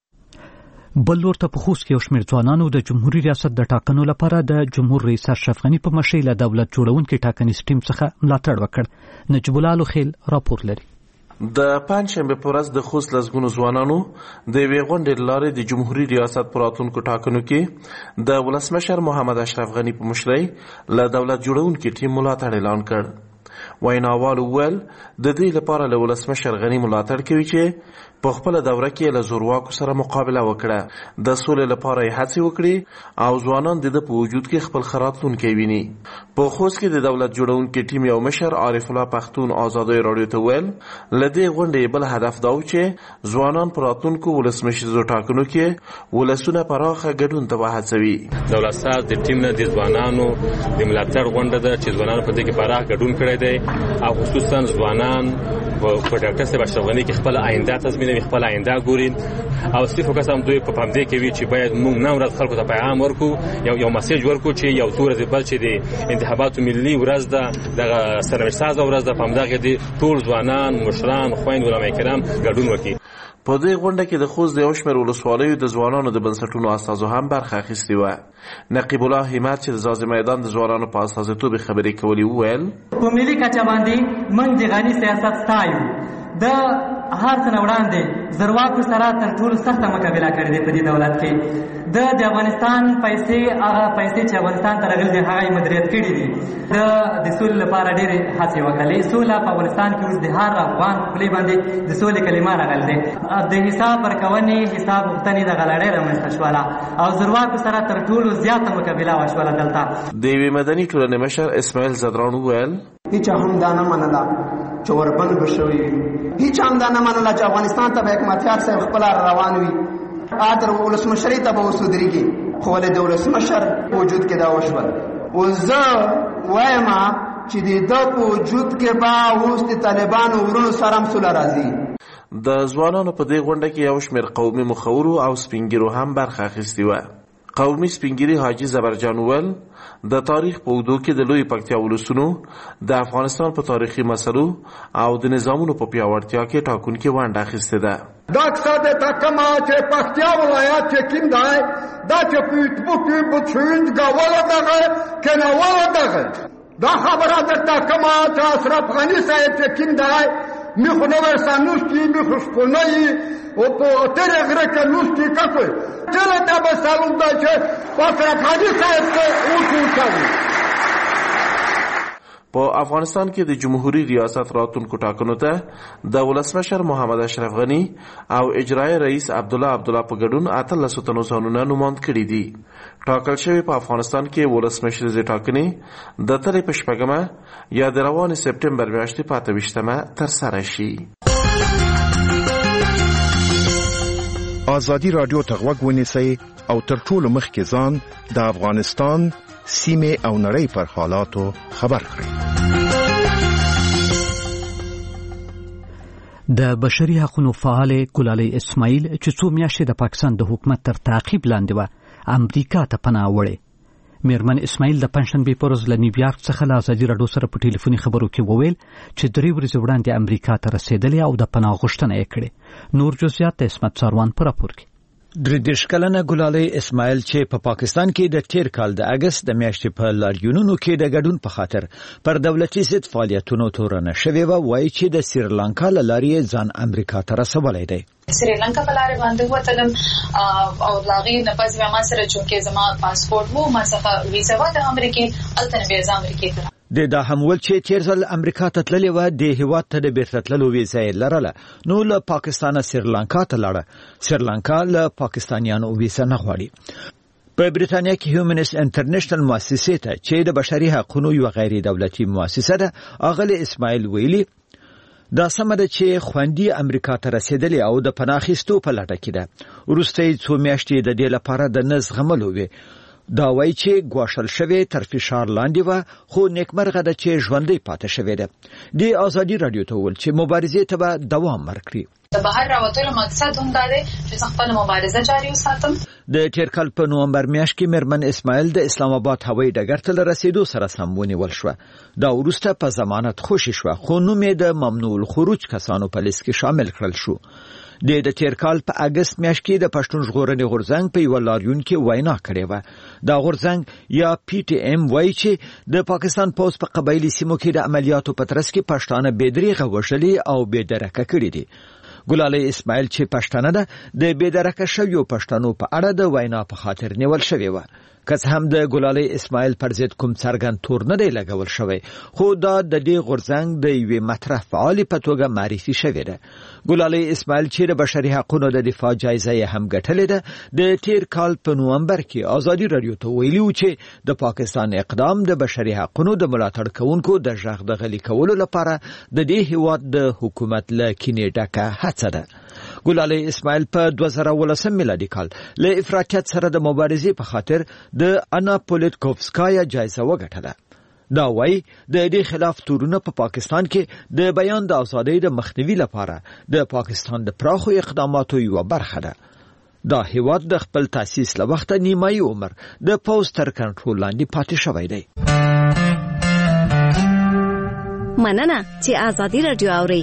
Speaker 1: بل لور ته په خوست کې یو شمېر ځوانانو د جمهوریت ریاست د ټاکنو لپاره د جمهور رئیس اشرف غني په مشرۍ له دولت جوړونکي ټاکنیز ټیم څخه ملاتړ وکړ. نجیب الله لوخیل راپور لري.
Speaker 22: د پنځشنبه په ورځ د خوست لسګونو ځوانانو د یوې غونډې له لارې د جمهوریت ریاست په راتلونکو ټاکنو کې د ولسمشر محمد اشرف غني په مشرۍ له دولت جوړونکي ټیم ملاتړ اعلان کړ. ویناوال وویل د دې لپاره له ولسمشر غني ملاتړ کوي چې په خپله دوره کې له زورواکو سره مقابله وکړه، د سولې لپاره یې هڅې وکړي او ځوانان د ده په وجود کې خپل ښه راتلونکی ویني. په خوست کې د دولت جوړونکي ټیم یو مشر عارف الله پښتون ازادۍ راډیو ته ویل له دې غونډې بل هدف دا و چې ځوانان په راتلونکو ولسمشریزو ټاکنو کې ولسونه پراخه ګډون ته وهڅوي.
Speaker 6: دولت ساز د ټیم نه د ځوانانو د ملاتړ غونډه ده چې ځوانان په دې کې پراخ ګډون کړی دی او خصوصا ځوانان په ډاکټر صاحب اشرف غني کې خپل آینده تضمینوي، خپل آینده ګوري او صرف فوکس هم دوی په پامدې کوي چې باید موږ نن ورځ خلکو ته پیغام ورکو، یو یو مسیج ورکو چې یو څو ورځې بل چې د انتخاباتو ملي ورځ ده، دغه سرنوشتسازه ورځ ده، په همدغه دې ټول ځوانان، مشران، خویندې، علما کرام ګډون وکړي.
Speaker 22: په دې غونډه کې د خوست د یو شمېر ولسوالیو د ځوانانو د بنسټونو استازو هم برخه اخیستې وه. نقیب الله همت چې د ځاځي میدان د ځوانانو په استازیتوب خبرې کولې وویل
Speaker 23: په ملي کچه باندې موږ د غني سیاست ستایو. د هر څه نه وړاندې زورواکو سره تر ټولو سخته مقابله کړې ده په دې دولت کې. د د افغانستان پیسې هغه پیسې چې افغانستان ته راغلي دي هغه یې مدیریت کړي دي. د د سولې لپاره ډېرې هڅې وکړلې. سوله په افغانستان کې اوس د هر افغان په خولې باندې د سولې کلمه راغلې ده. د حساب ورکونې حساب غوښتنې دغه لړۍ رامنځته شوله او زورواکو سره تر ټولو زیاته مقابله وشوله دلته.
Speaker 22: د یوې مدني ټولنې مشر اسماعیل زدران وویل
Speaker 24: هیچا هم دا نه منله
Speaker 2: چې وربند به شوي وي. هیچ هم دا نه منله چې افغانستان ته به حکمتیار صاحب خپله روان وي، آتر ولسمشرۍ ته به اوس ودرېږي، خو ولې د ولسمشر په وجود کې دا وشول. اوس زه وایم چې د ده په وجود کې به اوس د طالبانو ورونو سره هم سوله راځي.
Speaker 22: د ځوانانو په دې غونډه کې یو شمېر قومي مخورو او سپینګیرو هم برخه اخیستې وه. قومي سپینګیري حاجي زبرجان وویل د تاریخ په اوږدو کې د لوی پکتیا ولسونو د افغانستان په تاریخي مسلو او د نظامونو په پیاوړتیا کې ټاکونکې ونډه اخیستې ده.
Speaker 3: دا کسا د تکما چې پکتیا ولایت چې کوم دی دا چې په فیسبوک کې بچوند غواړه دغه کنه ولا دغه دا خبره د تکما چې اشرف غنی صاحب چې کوم دی میخو نو ورسانوستی میخو شپونایی او په تیره غره که نوستی ککوی تیره دا بسالون دا چه اشرف غنی صاحب که اوچو کردی.
Speaker 22: په افغانستان کې د جمهوریت ریاست راتلونکو ټاکنو ته د ولسمشر محمد اشرف غنی او اجرایي رئیس عبدالله عبدالله په ګډون اتلسو تنو ځانونه نوماند کړي دي. ټاکل شوی په افغانستان کې ولسمشریزې ټاکنې د تلې په شپږمه یا د روانې سپټمبر میاشتې په اته ویشتمه ترسره شي.
Speaker 7: ازادي راډیو ته غوږ ونیسئ او تر ټولو مخکې ځان د افغانستان سیمه او نړۍ پر حالاتو خبر کړئ.
Speaker 1: د بشري حقوقو فعال ګلالۍ اسماعیل چې څو میاشتې د پاکستان د حکومت تر تعقیب لاندې و امریکا ته پناه وړې. میرمن اسماعیل د پنځشنبې په ورځ له نیویارک څخه له ازادي راډیو سره په ټلیفوني خبرو کې وویل چې درې ورځې وړاندې امریکا ته رسېدلې او د پناه غوښتنه یې کړې. نور جزئیات د اسمت ساروان په راپور کې.
Speaker 24: درې دېرش کلنه ګلالۍ اسماعیل چې په پا پاکستان کې د تیر کال د اگست د میاشتې په لاریونونو کې د ګډون په خاطر پر دولتي ضد فعالیتونو تورنه شوې و، وایي چې د سریلانکا له لارې ځان امریکا ته رسولی دی.
Speaker 25: سریلانکا په لارې باندې وتلم او لاغې نه پس ما سره چونکې زما پاسپورت وو، ما څخه ویزا و د امریکای الته نه ویزا امریکای ته
Speaker 24: د دا هم ول چې تیر ځل امریکا ته تللی و د هیواد ته د بیرته تللو ویزا یې لرله، نو له پاکستانه سریلانکا ته لاړه. سریلانکا له پاکستانیانو ویزا نه غواړي. په بریتانیا کې هیومنست انټرنیشنل مؤسسې ته چې د بشري حقوقو یو غیر دولتي مؤسسه ده، اغلی اسماعیل ویلي دا سمه ده چې خوندي امریکا ته رسیدلی او د پناه اخیستو په لټه کې ده. وروسته یې څو میاشتې د دې لپاره د نه زغملو وې. دا وایي چې ګواښل شوې تر فشار لاندې وه، خو نیکمرغه ده چې ژوندۍ پاتې شوې ده. د ازادي راډیو ته وویل چې مبارزې ته به دوام ورکړي.
Speaker 25: د بهر راوتلو مقصد هم دا دی چې خپله مبارزه جاري وساتم.
Speaker 24: د تیر کال په نومبر میاشت کې میرمن اسماعیل د اسلام آباد هوایي ډګر ته له رسیدو سره سم ونیول شوه. دا وروسته په ضمانت خوشي شوه، خو نوم یې د ممنوع الخروج کسانو په لیست کې شامل کړل شو. د د تیر کال په اگست میاشت کې د پښتون ژغورنې غورځنګ په یو لاریون کې وینا کړې وه. دا غورځنګ یا پی ټی ایم وایي چې د پاکستان پوځ په قبایلي سیمو کې د عملیاتو په ترڅ کې پښتانه بېدریغه وژلي او بېدرکه کړي دي. ګلالۍ اسماعیل چې پښتانه ده د بېدرکه شویو پښتنو په اړه د وینا په خاطر نیول شوې وه. که څه هم د ګلالۍ اسماعیل پر ضد کوم څرګند تور نه دی لګول شوی، خو دا د دې غورځنګ د یوې مطرح فعالې په توګه معرفي شوې ده. ګلالۍ اسماعیل چې د بشري حقوقو د دفاع جایزه یې هم ګټلې ده، د تیر کال په نومبر کې ازادي راډیو ته ویلي و چې د پاکستان اقدام د بشري حقوقو د ملاتړ کوونکو د غږ د غلي کولو لپاره د دې هیواد د حکومت له کینې ډکه هڅه ده. ګلالۍ اسماعیل په دوه زره ولسم میلادي کال له افراطیت سره د مبارزې په خاطر د انا پولیټکوفسکایا جایزه وګټله. دا وایي د دې خلاف تورونه په پا پاکستان کې د بیان د ازادۍ د مخنیوي لپاره د پاکستان د پراخو اقداماتو یوه برخه ده. دا هیواد د خپل تاسیس له وخته نیمایي عمر د پوځ تر کنټرول لاندې پاتې شوی دی.
Speaker 26: مننه چې ازادي راډیو اورئ.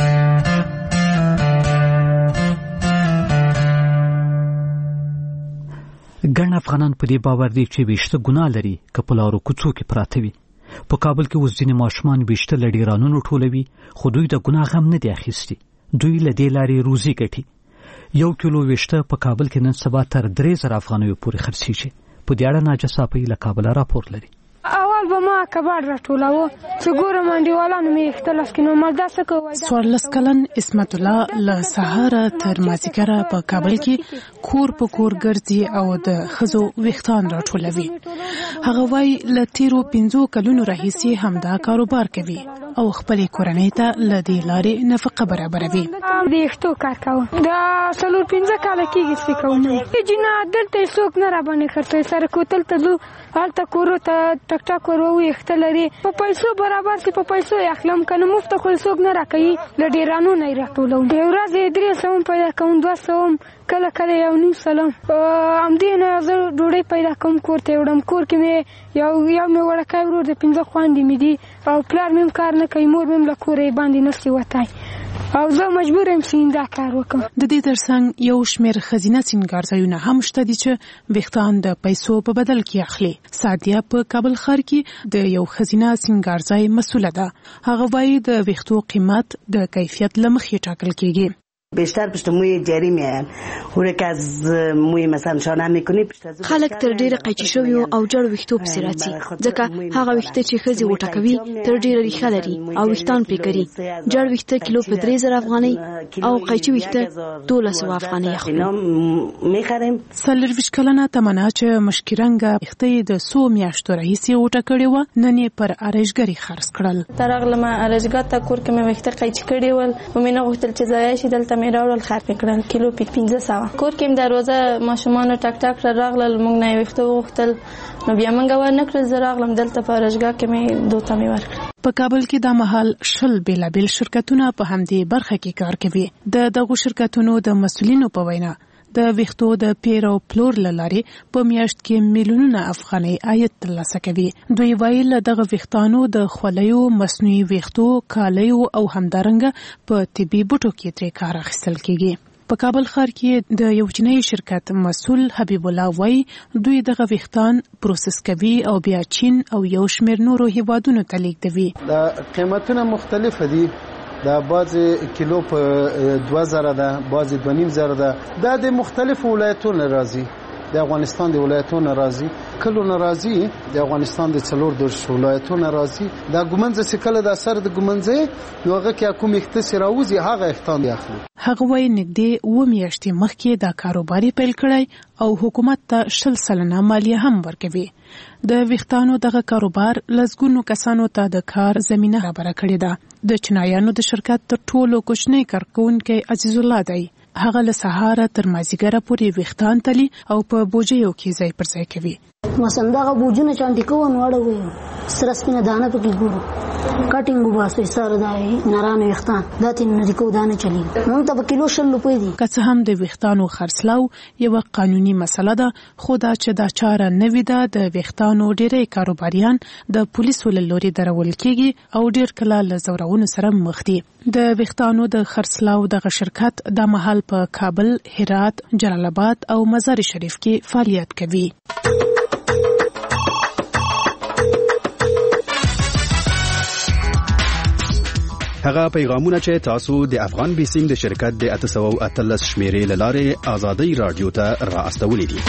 Speaker 1: ګڼ افغانان په دې باور دي چې ویشته ګناه لري که په لارو کوڅو کې پراته وي. په کابل کې اوس ځینې ماشومان ویشته له ډیرانونو ټولوي، خو دوی د ګناه غم نه دی اخیستی. دوی له دې لارې روزي ګټي. یو کیلو ویشته په کابل کې نن سبا تر درې زره افغانیو پورې خرڅېږي. په دې اړه ناجه صافی له کابله راپور لري.
Speaker 27: اول به ما کباړ راټولاوه چې ګورم انډیوالانو مې اختلاف کې نو مالدا څه کوي.
Speaker 28: څوارلس کلن اسمت الله له سهاره تر مازیګره په کابل کې کور په کور ګرځي او د ښځو ویښتان راټولوي. هغه وایي له تیرو پنځو کلونو راهیسې همدا کاروبار کوي. او خپل کورنۍ ته ل دې لارې نفقه برابروي.
Speaker 27: د یختو کار کوم دا څلور پنځه کاله کېږي چې کوم جنا دلته څوک نه را باندې خرڅوي سره کوتل ته ځو هلته کورو ته ټک ټک ورو یخته لري په پیسو برابر سي په پیسو اخلم کنه مفت خو څوک نه راکوي ل ډیرانو نه راټولو د ورځې درې سوم پیدا کوم دوه سوم کله کله یو نیم سلام ام دې نه زه ډوډۍ پیدا کوم کور ته وړم کور کې مې یو یو مې وړکای ورور د پنځه خواندې مې دي او پلار مې کار نه کوي مور مې له کورې باندې نشي وتای او زه مجبور یم چې دا کار وکړم.
Speaker 28: د دې ترڅنګ یو شمېر ښځینه سینګارځایونه هم شته دي چې ویښتان د پیسو په بدل کې اخلي. سادیه په کابل ښار کې د یو ښځینه سینګارځای مسؤله ده. هغه وایي د ویښتو قیمت د کیفیت له مخې ټاکل کېږي.
Speaker 8: بیشتر پشت موی جری میان هر که از موی مثلا شانه میکنی
Speaker 11: خلک تر ډیره قیچي شوی او جړ ویښتو پسې راځي ځکه هغه ویښته چې ښځې وټکوي تر ډیره ریښه لري او ویښتان پرې کوي. جړ ویښته کیلو په درې زره افغانۍ او قیچي ویښته دولس سوه افغانۍ
Speaker 8: اخلي.
Speaker 28: څلرویشت کلنه تمنا چې مشکرنګه ویښته د څو میاشتو راهیسې وټکړې وه نن یې پر ارایشګري خرڅ کړل.
Speaker 9: تر راغلم ارایشګاه ته کور کې مې ویښته قیچي کړې ول خو مې نه غوښتل چې ضایع شي دلته مې راوړل خرڅ کړل کیلو په پنځه سوه. کور کې مې د روزه ماشومانو ټک ټک راغلل موږ نه ویښته وغوښتل نو بیا موږ ور نه کړل زه راغلم دلته په ارایشګاه کې مې دوته مې ورکړل.
Speaker 28: په کابل کې دا مهال شل بیلابیل شرکتونه په همدې برخه کې کار کوي. د دغو شرکتونو د مسؤلینو په وینا د ویښتو د پیر او پلور لارې په میاشت کې میلیونونه افغانۍ عاید ترلاسه کوي. دوی وایي له دغه ویښتانو د خولیو مصنوعي ویښتو کالیو او همدارنګه په طبي بوټو کې ترې کار اخیستل کیږي. په کابل ښار کې د یو چینایي شرکت مسؤل حبیب الله وایي دوی دغه ویښتان پروسس کوي او بیا چین او یو شمېر نورو هیوادونو ته لیږدوي.
Speaker 10: د قیمتونه مختلف دي. دا بعضی کیلو په دوه زره ده بعضی دوه نیم زره ده. دا د مختلفو ولایتونو راځي. د افغانستان د ولایتونو راځي کلو ناراضي د افغانستان د څلور درش ولایتونو راځي. دا ګمنځ چې کله د سر د ګمنځ یو هغه کې کوم اختصاص راوځي هغه اختیار اخلي.
Speaker 28: هغه وایي نږدې اوه میاشتې مخکې دا کاروبار پیل کړی او حکومت ته شل سلنه مالیه هم ورکوي. د ویښتانو دغه کاروبار لزګونو کسانو ته د کار زمینه برابره کړې ده. د چینایانو د شرکت تر ټولو کوچنی کارکونکی عزیز الله دی. هغه له سهار تر مازیګره پورې ویښتان تلي او په بوجیو کې ځای پر ځای کوي.
Speaker 12: مثلا دا بوجونه چاندي کوو نو اړوي سره سپینه دانه پکې ګورو کټینګ وباسو سره دای نارانه ویښتان دا تین نه کو دانه چلی مونږ ته په کیلو شل روپۍ دي.
Speaker 28: که څه هم د ویښتانو خرڅلاو یو قانوني مسله ده خو دا چې دا چاره نه وي ده د ویښتانو ډېری کاروباریان د پولیسو له لوري درول کیږي او ډېر کله له زورونو سره مخ دي. د ویښتانو د خرڅلاو دغه شرکت د مهال په کابل، هرات، جلال آباد او مزار شریف کې فعالیت کوي.
Speaker 13: هغه پیغامونه چې تاسو د افغان بیسیم د شرکت د اته سوه اتلس شمیرې له لارې ازادۍ رادیو ته را استولې دي.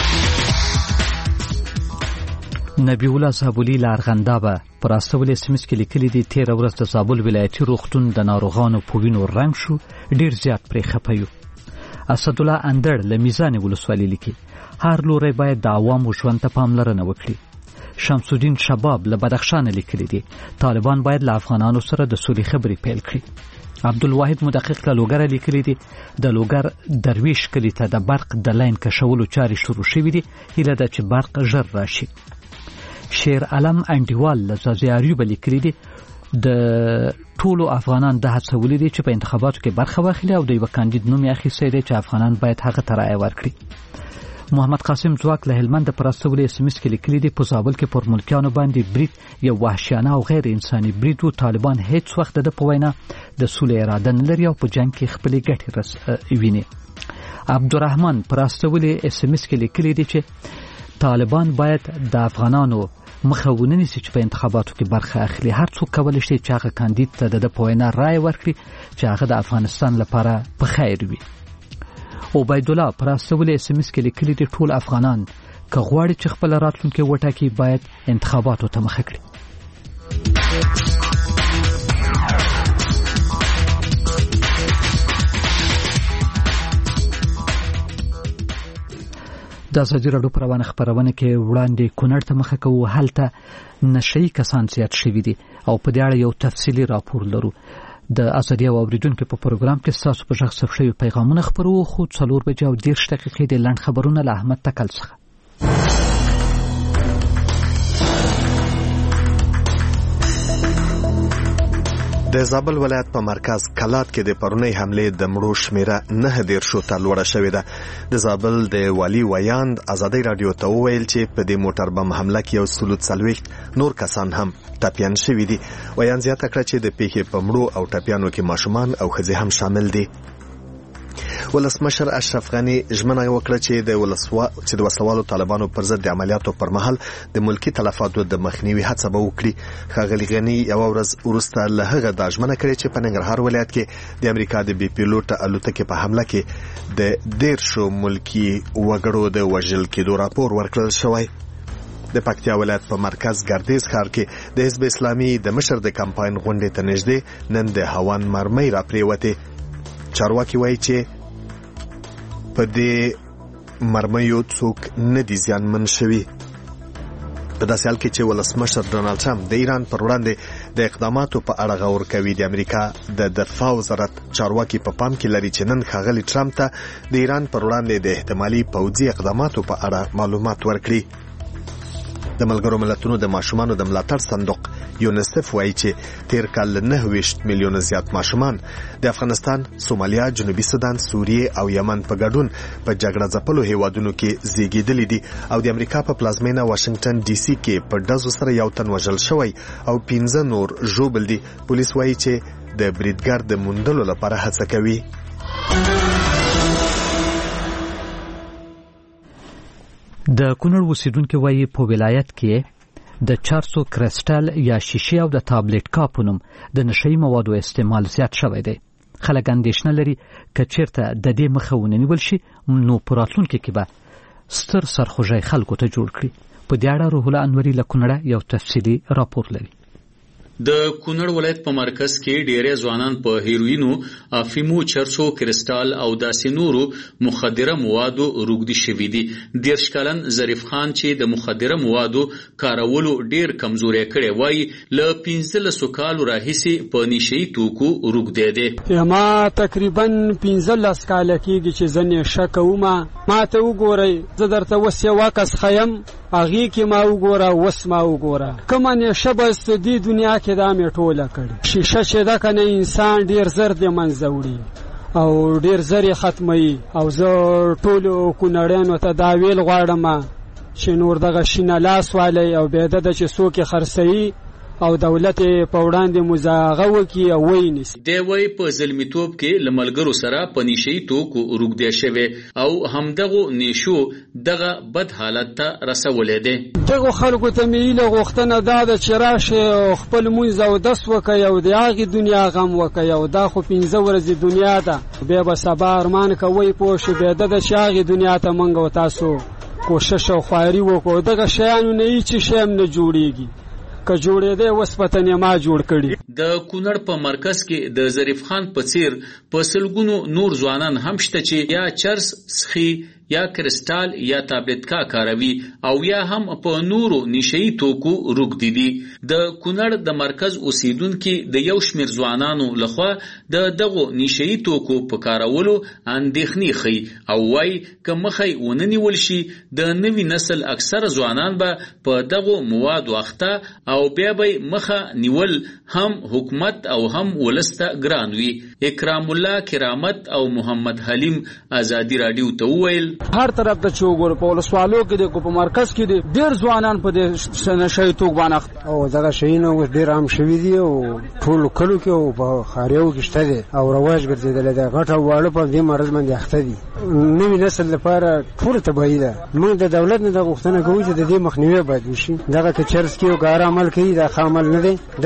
Speaker 1: نبی الله صابولي له ارغندابه پر استول اس ام اس کې لیکلي دي تیر ورځ د زابل ولایتي روغتون د ناروغانو په وینو رنګ شو ډیر زیات پرې خپایو. اسد الله اندړ له میزان ولسوالۍ لیکي هر لوري باید د عوامو ژوند ته پاملرنه وکړي. شمس الدین شباب له بدخشان لیکلي دي طالبان باید له افغانانو سره د سولې خبرې پیل کړي. عبدالواحد مدقق له لوګر لیکلي دي د لوګر درویش کلی ته د برق د لاین کشولو چارې شروع شوې دي هیله ده چې برق ژر راشي. شیر علم انډیوال له زازیاریو لیکلي دي د ټولو افغانان د هڅولې دي چې په انتخاباتو کې برخه واخلي او د یو کاندید نوم یې اخیستی دی چې افغانان باید هغه ته رایه ورکړي. محمد قاسم ځواک له هلمند پر استول اس ام اس کې لیکلي دي په زابل کې پر ملکیانو باندې برید یو وحشیانه او غیر انساني برید و. طالبان هیڅ وخت د په وینا د سولې اراده نه لري او په جنگ کې خپلې ګټې رس ویني. عبدالرحمن پر استول اس ام اس کې لیکلي دي چې طالبان باید د افغانانو مخه ونیسي چې په انتخاباتو کې برخه اخلي. هر څوک کولی شي چې هغه کاندید ته د په وینا رایه ورکړي چې هغه د افغانستان لپاره په خیر وي. عبید الله پر استول اس ام اس کې لیکلي دي ټول افغانان که غواړي چې خپل راتلونکي وټاکي باید انتخاباتو ته مخه کړي. د ازادي راډیو پر روانه خبرونه کې وړاندې کونړ ته مخه کوو. هلته نشئی کسان زیات شوي دي او په دې اړه یو تفصیلي راپور لرو. د ازادي او اوریدونکو په پروګرام کې تاسو په ژغ ثبت شوي پیغامونه خبرو خو څلور بجې او دېرش دقیقې د لنډ خبرونه له احمد تکل څخه.
Speaker 4: د زابل ولایت په مرکز کلات کې د پرونی حمله د مړو شمیره نه دیر شو ته لوړه شوې ده. د زابل د والی ویاند ازادي رادیو ته وویل چې په دې موټر بم حمله کې یو سلوت څلوېښت نور کسان هم ټپیان شوي دي. ویاند زیاته کړه چې د پیښې په مړو او ټپیانو کې ماشومان او ښځې هم شامل دي. ولسمشر اشرف غنی ژمنه وکړه چې د ولسوا چې د وسلوالو طالبانو پر ضد د عملیاتو پر مهال د ملکی تلفاتو د مخنیوي هڅه به وکړي. ښاغلي غنی یو ورځ وروسته له هغه د ژمنه کړې چې په ننګرهار ولایت کې د امریکا د بي پیلوټ الوتکې په حمله کې د دیرشو ملکی وګړو د وژل کېدو راپور ورکړل شوی. د پکتیا ولایت په مرکز ګردیز ښار کې د حزب اسلامي د مشر د کمپاین غونډې ته نږدې نن د هوان مرمۍ راپریوتې. چارواکي وایي چې په دې مرمیو څوک نه دي زیانمن شوي. په داسې حال کې چې ولسمشر ډونالډ ټرمپ د ایران پر وړاندې د اقداماتو په اړه غور کوي، د امریکا د دفاع وزارت چارواکي په پام کې لري چې نن ښاغلي ټرمپ ته د ایران پر وړاندې د احتمالي پوځي اقداماتو په اړه معلومات ورکړي. د ملګرو ملتونو د ماشومانو د ملاتړ صندوق یونیسف وایي چې تیر کال نهه ویشت میلیونه زیات ماشومان د افغانستان، سومالیا، جنوبي سودان، سوریه او یمن په ګډون په جګړه ځپلو هیوادونو کې زیږیدلي دي او د امریکا په پلازمینه واشنگټن ډي سي کې په ډزو سره یو تن وژل شوی او پنځه نور ژوبل دي. پولیس وایي چې د بریدګر د موندلو لپاره هڅه کوي.
Speaker 1: د کونړ اوسیدونکو وایي په ولایت کې د چارسو کرسټل یا شیشې او د تابلیټ کاپونم د نشئی موادو استعمال زیات شوی دی. خلک اندېښنه لري که چیرته د دې مخه ونیول شي نو په راتلونکي کې به ستر سرخوږی خلکو ته جوړ کړي. په دې اړه روح الله انوري له کونړه یو تفصیلي راپور لري.
Speaker 5: د کونړ ولایت په مرکز کې ډېری ځوانان په هیروینو، افیمو، چرسو، کرسټال او داسې نورو مخدره موادو روږدي شوي دي. دېرش کلن ظریف خان چې د مخدره موادو کارولو ډېر کمزوری کړی وایي له پنځلسو کالو راهیسې په نشهیي توکو روږدی دی.
Speaker 14: ما تقریبا پنځلس کاله کېږي چې زه نشه کوم. ما ته وګورئ، زه درته اوس یو عکس ښیم، هغې کې ما وګوره، اوس ما وګوره. کومه نشه بس دې دنیا کې دا مې ټوله کړې. شیشه چې ده که نه انسان ډېر زر د منځه وړي او ډېر زر یې ختموي. او زه ټولو کونړیانو ته دا ویل غواړم چې نور دغه شینه لاس والی او بېده ده چې څوک یې خرڅوي او دولت په وړاندې مزاغه وکړي او ویې نیسي.
Speaker 5: دی وایي په زلمیتوب کې له ملګرو سره په نشهیي توکو روږدی شوی او همدغو نیشو دغه بد حالت ته رسولی دی.
Speaker 14: دغو خلکو ته مې هیله غوښتنه دا ده چې راشئ خپل لمونځ اودس وکئ او د هغې دنیا غم وکئ او دا خو پنځه ورځې دنیا ده، بیا به سبا ارمان کوئ. پوه شئ بېده ده چې هغې دنیا ته موږ او تاسو کوشش او خواري وکړو. دغه شیانو نه هېڅ شی هم نه جوړېږي. که جوړېدی اوس پته نه ما جوړ کړي.
Speaker 5: د کونړ په مرکز کې د ظریف خان په څیر په سلګونو نور ځوانان هم شته چې یا چرس څښي یا کرسټال یا تابلیټکا کاروي او یا هم په نورو نشهیي توکو روږدي دي. د کونړ د مرکز اوسیدونکي د یو شمېر ځوانانو لخوا د دغو نشهیي توکو په کارولو اندېښنې ښیي او وایي که مخه یې ونه نیول شي د نوي نسل اکثره ځوانان به په دغو موادو اخته او بیا به مخه نیول هم حکومت او هم ولس ته ګران وي. اکرام الله کرامت او محمد حلیم ازادي راډیو ته وویل
Speaker 14: هر طرف ته چې وګورو په ولسوالو کې د په مرکز کې د ډېر ځوانان په دې نشهیي توکو باندې
Speaker 15: او دغه شیونه اوس ډېر عام شوي دي او ټولو کلو کې او په ښاریو کې شته دي او رواج ګرځېدلی دی. غټ او واړه په دې مرض باندې اخته دي. نوي نسل لپاره ټوله تباهي ده. موږ د دولت نه دا غوښتنه کوو چې د دې مخنیوی باید وشي. دغه که چرس کې او که هر عمل کوي دا ښه عمل نه دی. دا چې دا عمل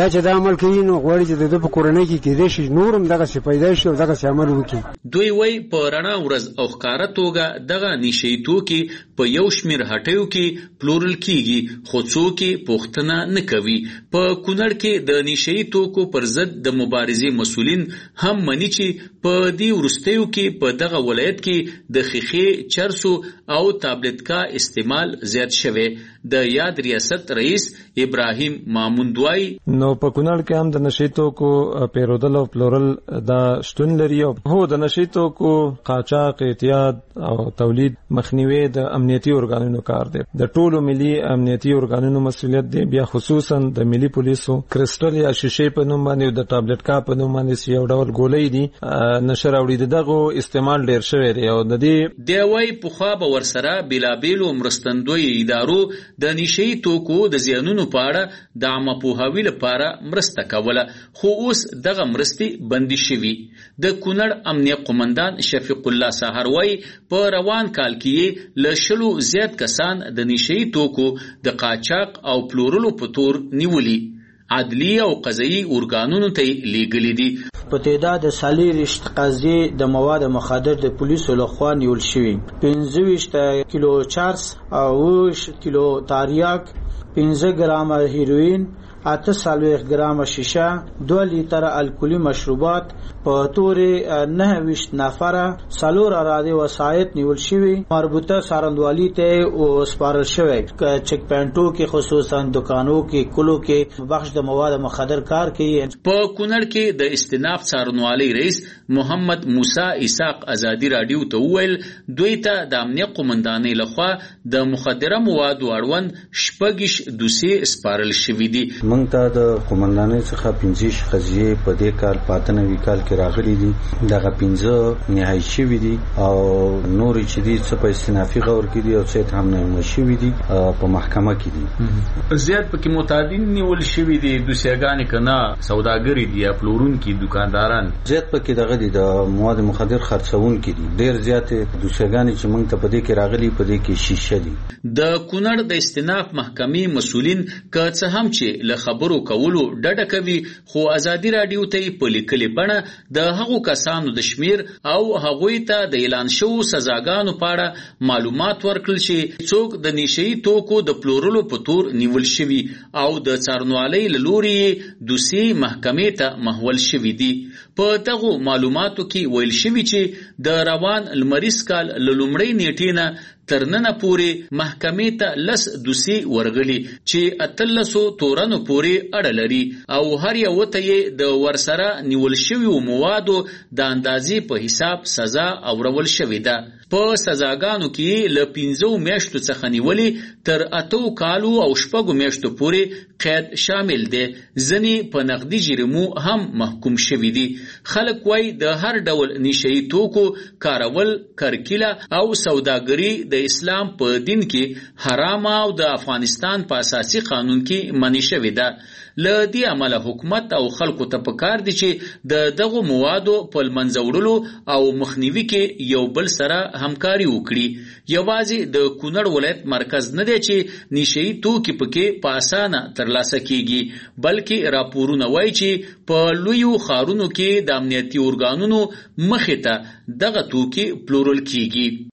Speaker 15: عمل کوي نو غواړي چې د په کورنۍ کې کېدې شي نورم دغه څه پیدا شي او دغه څه عمل وکړي.
Speaker 5: دوی وایي په رڼا ورځ او ښکارا توګه دغه نشي توکي په یو شمیر هټیو کې پلورل کیږي خو څوک پوښتنه نه کوي. په کونړ کې د نشي توکو پر ضد د مبارزې مسؤلین هم مني چې په دې ورستیو کې په دغه ولایت کې د خخې چرسو او تابلت کا استعمال زیات شوی. د یاد ریاست رئیس ابراهیم ماموندوای
Speaker 6: نو په کونړ کې هم د نشي توکو پیرودل او پلورل دا شتون لري او هو د نشي توکو قاچاق اعتیاد او تولید مخنیوي د امنیتي ارګانونو کار دی. د ټولو ملي امنیتي ارګانونو مسؤلیت دی. بیا خصوصا د ملي پولیسو کرسټل یا شیشې په نوم باندې د ټابلت کا په نوم باندې یو ډول ګولۍ دي نشر اوړي دغه استعمال ډیر شوی دی او د دې
Speaker 5: دی وای په خوا به ورسره بلابېلو مرستندوی ادارو د نشي توکو د زیانونو په اړه د عامه پوهاوي لپاره مرسته کوله خو اوس دغه مرستي بندي شوي. د کونړ امنیه قومندان شفیق الله سحروي په روان کال کې له شلو زیات کسان د نشي توکو د قاچاق او پلورلو په تور نیولي. عدلی او قضایي ارګانونو ته لیږلي دي.
Speaker 16: په تعداد څلوېښت قضیې د مواد مخدر د پولیسو لخوا نیول شوي. پنځه ویشت کیلو چرس او اووه کیلو تاریاک، پنځه ګرامه هیروین، اته څلوېښت ګرامه شیشه، دوه لیتره الکولي مشروبات، په تورې نهه ویشت نفره څلور اراده وسایط نیول شوي. مربوطه څارندوالي ته وسپارل شوی. چک پاینټو کې خصوصا دکانو کې کلو کې بخش د مواد مخدر کار کوي.
Speaker 5: په کونړ کې د استناف څارنوالي رئیس محمد موسی اسحاق ازادي رادیو ته وویل دوی ته د امنیه قومندانۍ لخوا د مخدره موادو اړوند شپږ دوسیې سپارل شوي دي.
Speaker 17: موږ ته د قومندانۍ څخه پنځه قضیې په دې کال پاتنوي کال کې راغلي دي. دغه پنځه نهایی شوي دي او نور چې دي څه په استنافي غور کې دي او څه هم نه شوي دي په محکمه کې دي.
Speaker 5: زیات پکې متعدد نیول شوي دي دوسیاګانې کنه سوداګری دي یا پلورونکي دکانداران
Speaker 17: زیات پکې دغه دي د مواد مخدر خرڅونکي دي. ډېر زیات دوسیاګانې چې موږ ته په دې کې راغلي په دې کې شیشه دي.
Speaker 5: د کونړ د استناف محکمې مسؤلین که څه هم چې له خبرو کولو ډډه کوي خو ازادي رادیو ته په لیکلي بڼه د هغو کسانو د شمیر او هغوی ته د اعلان شوو سزاګانو په اړه معلومات ورکړل چې څوک د نشي توکو د پلورلو په تور نیول شوي او د څارنوالۍ له لوري دوسیې محکمې ته محول شوي دي. په دغو معلوماتو کې ویل شوي چې د روان لمریز کال له لومړۍ نیټې نه تر ننه پورې محکمې ته لس دوسیې ورغلي چې اتلسو تورنو پورې اړه لري او هر یو ته یې د ورسره نیول شویو موادو د اندازې په حساب سزا اورول شوې ده. په سزاګانو کې له پنځو میاشتو څخه نیولې تر اتو کالو او شپږو میاشتو پورې قید شامل دی. ځینې په نقدي جریمو هم محکوم شوي دي. خلک وایي د هر ډول نشهیي توکو کارول، کرکیله او سوداګري د اسلام په دین کې حرام او د افغانستان په اساسي قانون کې منع شوې ده. له دې عمله حکومت او خلکو ته پکار دي چې د دغو موادو په منځ وړلو او مخنیوي کې یو بل سره همکاري وکړي. یوازې د کونړ ولایت مرکز نه دی چې نشهیي توکي پکې په اسانه ترلاسه کیږي بلکې راپورونه وایي چې په لویو ښارونو کې د امنیتي ارګانونو مخې ته دغه توکي پلورل کیږي.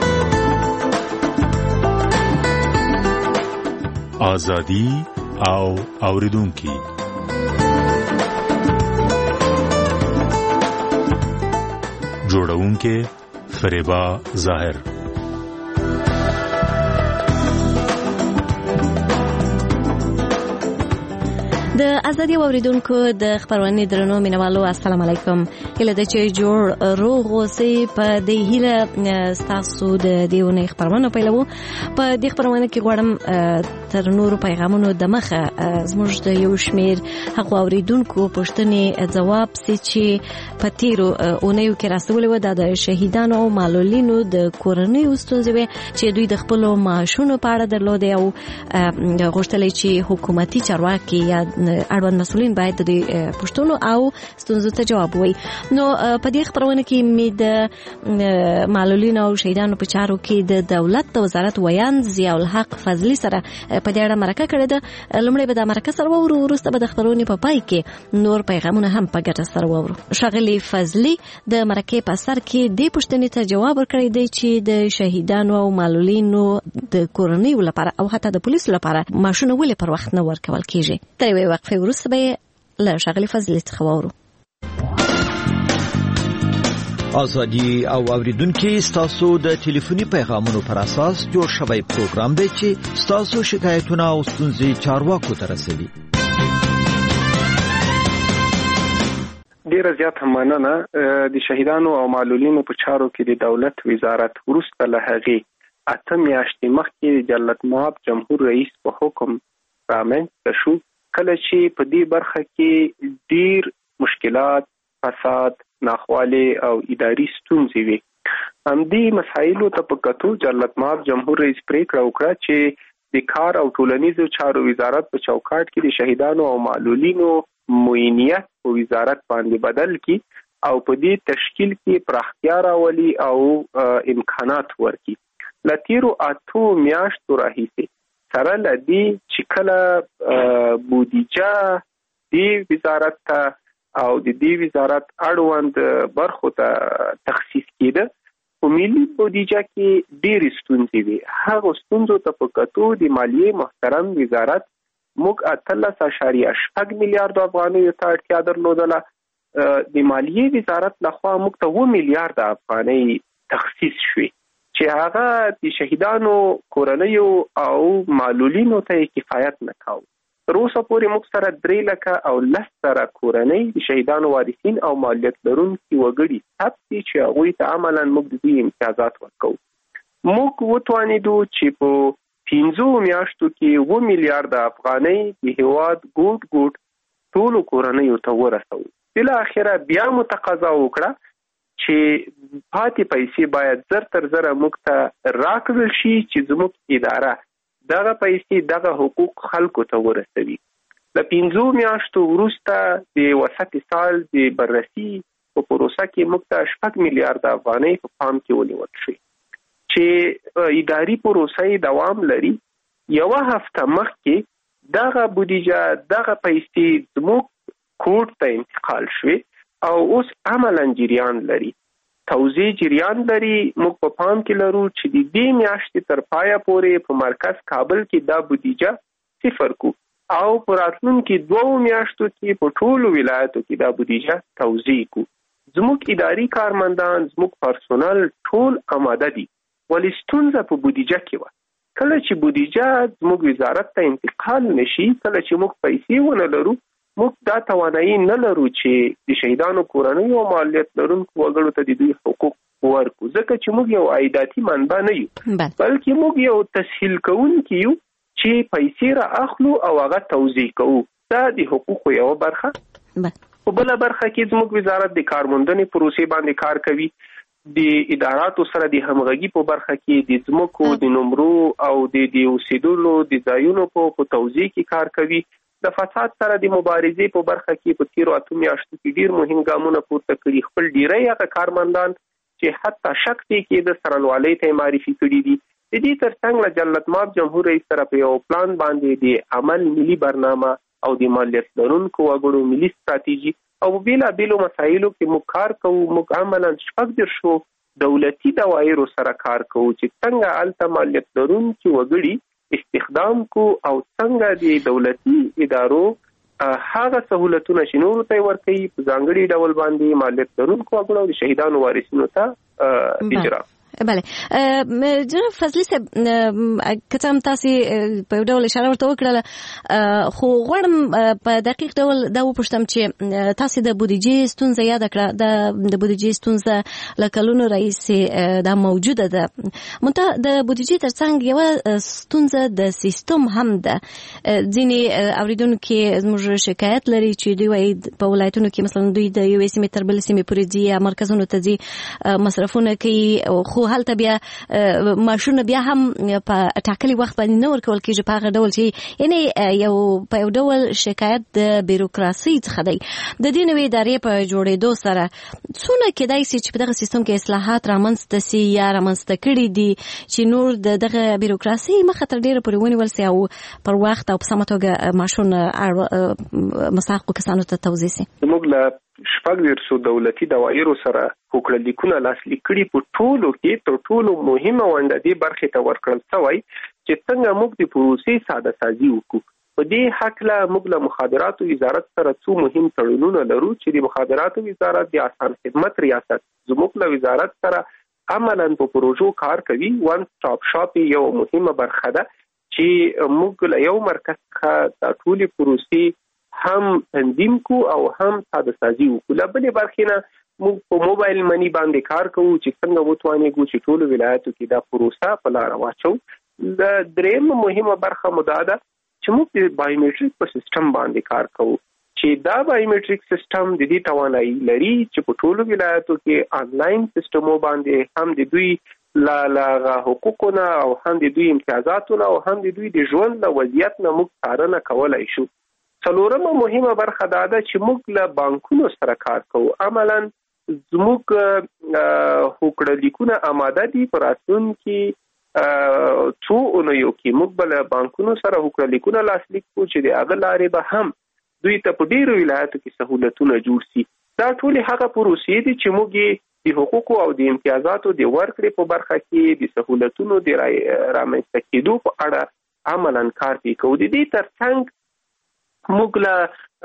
Speaker 18: آزادی او اوریدونکي جوړونکي فریبا ظاهر.
Speaker 26: د ازادي اوریدونکو د خبرونه درنو مینوالو السلام علیکم. کله د چې جوړ روغ اوسې په دې هیله تاسو د دیونه خبرونه پیلو. په دې خبرونه کې غواړم تر نورو پیغامونو د مخه زموږ د یو شمیر حق اوریدونکو پوښتنې ځواب سي چې په تیرو اونیو کې راستولې و د شهیدانو او معلولینو د کورنۍ ستونزې چې دوی د خپل معاشونو په اړه درلودې او غوښتل چې حکومتي چارواکي یا اړوند مسولین باید د پوښتنو او ستونزو ته جواب وایي. نو په دې خبرونه کې مې د معلولینو او شهیدانو په چارو کې د دولت د وزارت ویان ضیاء الحق فضلي سره په دې اړه مرکه کړې ده. لومړی به د مرکه سره وورو، وروسته به د خبرونې په پای کې نور پیغامونه هم په ګټه سره وورو. ښاغلي فضلي د مرکې په سر کې دې پوښتنې ته جواب ورکړی دی چې د شهیدانو او معلولینو د کورنیو لپاره او حتی د پولیسو لپاره معاشونه ولې پر وخت نه ورکول کیږي. تر یوې وقفې وروسته به له ښاغلي فضلي څخه وورو.
Speaker 24: ازادي او اوریدونکو ستاسو د ټلیفوني پیغامونو پر اساس جوړ شوی پروګرام دی چې ستاسو شکایتونه او ستونزې چارواکو ته رسوي.
Speaker 2: ډیره زیاته مننه. د شهیدانو او معلولینو په چارو کې د دولت وزارت وروسته له هغې اته میاشتې مخکې جلالت مآب جمهور رئیس په حکم رامنځته شو، کله چې په دې برخه کې ډیر مشکلات، فساد، ناخوالې او اداري ستونزې وي. همدې مسایلو ته په کتو جلالت مآب جمهور رئیس پریکړه وکړه چې د کار او ټولنیزو چارو وزارت په چوکاټ کې د شهیدانو او معلولینو معینیت په وزارت باندې بدل کی او په دې تشکیل کې پراختیا راولي او امکانات ورکړي. لتیرو اتو میاشتو راهیسې سره لدی چې کله بودیجه د وزارت ته او د دې وزارت اړوند برخو ته تخصیص کېده، په ملي بودیجه کې ډېرې ستونزې وي. هغه ستونزو ته په کتو د مالیې محترم وزارت موږ اتلس اشاریه شپږ میلیارډ افغانیو ته اړتیا درلودله. د مالیې وزارت لخوا موږ ته اووه میلیارډ افغانۍ تخصیص شوې چې هغه د شهیدانو کورنیو او معلولینو ته کفایت نه کاوه. تر اوسه پورې موږ سره درې لکه او لس زره کورنۍ د شهیدانو وارثین او مالیت لرونکي وګړي ثبت دي چې هغوی ته عملاً موږ د دوی امتیازات ورکوو. موږ وتوانېدو چې په پنځو میاشتو کې اووه میلیارډ افغانۍ د هیواد ګوټ ګوټ ټولو کورنیو ته ورسوو. بالاخره بیا مو تقاضا وکړه چې پاتې پیسې باید زر تر زره موږ ته راکړل شي چې زموږ اداره دغه پیسې دغه حقوق خلکو ته ورسوي. د پنځو میاشتو وروسته د وسط سال د بررسي په پروسه کې موږ ته شپږ میلیارډ افغانۍ په پام کې ونیول شي چې اداري پروسه دوام لري. یو هفته مخکې دغه بودیجه دغه پیسې زموږ کوټ ته انتقال شوې او اوس عملاً جریان لري، توزیع جریان لري. موږ په پام کې لرو چې د دې میاشتې تر پایه پورې په مرکز کابل کې دا بودیجه صفر کو او په راتلونکي دوو میاشتو کې په ټولو ولایتو کې دا بودیجه توزیع کو. زموږ اداري کارمندان، زموږ پرسونل ټول آماده دي. ولی ستونزه په بودیجه کې وه. کله چې بودیجه زموږ وزارت ته انتقال نشي، کله چې موږ پیسې ونه لرو، موږ دا توانایي نه لرو چې د شهیدانو کورنیو او مالیت لرونکو وګړو ته د دوی حقوق ورکړو، ځکه چې موږ یو عایداتي منبع نه یو، بلکې موږ یو تسهیل کوونکي یو چې پیسې را اخلو او هغه توزیع کوو. دا د حقوقو یو برخه. په بله برخه کې زموږ وزارت د کارموندنې پروسې باندې کار کوي. د اداراتو سره د همغږي په برخه کې د ځمکو د نمرو او د د اوسېدلو د ځایونو په توزیع کې کار کوي. د فساد سره د مبارزې په برخه کې په تیرو اتو میاشتو کې ډیر مهم ګامونه پورته کړي. خپل ډیری هغه کارمندان چې حتی شک دی کې د سرنوالۍ ته معرفي کړي دي. د دې ترڅنګ له جلالت مآب جمهور رئیس سره په یو پلان باندې د عمل ملي برنامه او د مالیت لرونکو وګړو ملي ستراتیژي او بیلا بیلو مسایلو کې موږ کار کوو. موږ عملاً شپږ دیرشو دولتي دواایرو سره کار کوو چې څنګه هلته مالیت لرونکي وګړي استخدام کو او څنګه د دولتي ادارو هغه سہولتونه چې نورو ته ورکوي په ځانګړي ډول باندې مالیت لرونکو وګړو او د شهیدانو وارثینو ته اجرا.
Speaker 26: بله جناب فضلي صاحب، که څه هم تاسې په یو ډول اشاره ورته وکړله، خو غواړم په دقیق ډول دا وپوښتم چې تاسې د بودیجې ستونزه یاده کړه. د بودیجې ستونزه له کلونو راهیسې دا موجوده ده، منتها د بودیجې ترڅنګ یوه ستونزه د سیستم هم ده. ځینې اوریدونکي زموږ شکایت لري چې دوی وایي په ولایتونو کې مثلا دوی د یوې سیمې تر بلې سیمې پورې ځي یا مرکزونو ته ځي، مصرفونه کوي، خو هلته بیا ماشونه بیا هم په ټاکلي وخت باندې نه ورکول کېږي په هغه ډول چې یعنی یو په یو ډول شکایت د بیروکراسي څخه دی. د دې نوې ادارې په جوړېدو سره څونه کېدای شي چې په دغه سیستم کې اصلاحات رامنځته سي یا رامنځته کړي دي چې نور د دغه بیروکراسي مخه تر ډېره پورې ونیول سي او پر وخت او په سمه توګه ماشونه مستحقو کسانو ته توضیح سي.
Speaker 2: موږ له شپږ دیرشو دولتي دوايرو سره هوکړلیکونه لاسلیک کړي. په ټولو کې تر ټولو مهمه ونده دې برخې ته ورکړل شوی چې څنګه موږ د پروسې ساده سازي وکړو. په دې حق له موږ له مخابراتو وزارت سره څو مهم تړونونه لرو چې د مخابراتو وزارت د آسان خدمت ریاست زموږ له وزارت سره عملاً په پروژو کار کوي. وان سټاپ شاپ یو مهمه برخه ده چې موږ له یو مرکز څخه د ټولې پروسې هم تنظیم کو او هم ساده سازي وکړو. له بلې برخې نه موږ په موبایل منی باندې کار کوو چې څنګه وتوانېږو چې ټولو ولایتو کې دا پروسه په لاره واچو. د درېیم مهمه برخه مو دا ده چې موږ د بایومټریک په سیستم باندې کار کوو چې دا بایومټریک سیستم د دې توانایي لري چې په ټولو ولایتو کې آنلاین سیستمو باندې هم د دوی لا لا حقوقونه او هم د دوی امتیازاتونه او هم د دوی د ژوند له وضعیت نه موږ څارنه کولای شو. څلورمه مهمه برخه دا ده چې موږ له بانکونو سره کار کوو. عملاً زموږ هوکړلیکونه آماده دي. په راتلونکي څو اونیو کې موږ به له بانکونو سره هوکړلیکونه لاسلیک کړو چې د هغه لارې به هم دوی ته په ډېرو ولایتو کې سهولتونه جوړ شي. دا ټولې هغه پروسې دي چې موږ د حقوقو او د امتیازاتو د ورکړې په برخه کې د سهولتونو د رامنځته کېدو په اړه عملاً کار کوو. د دې ترڅنګ موږ له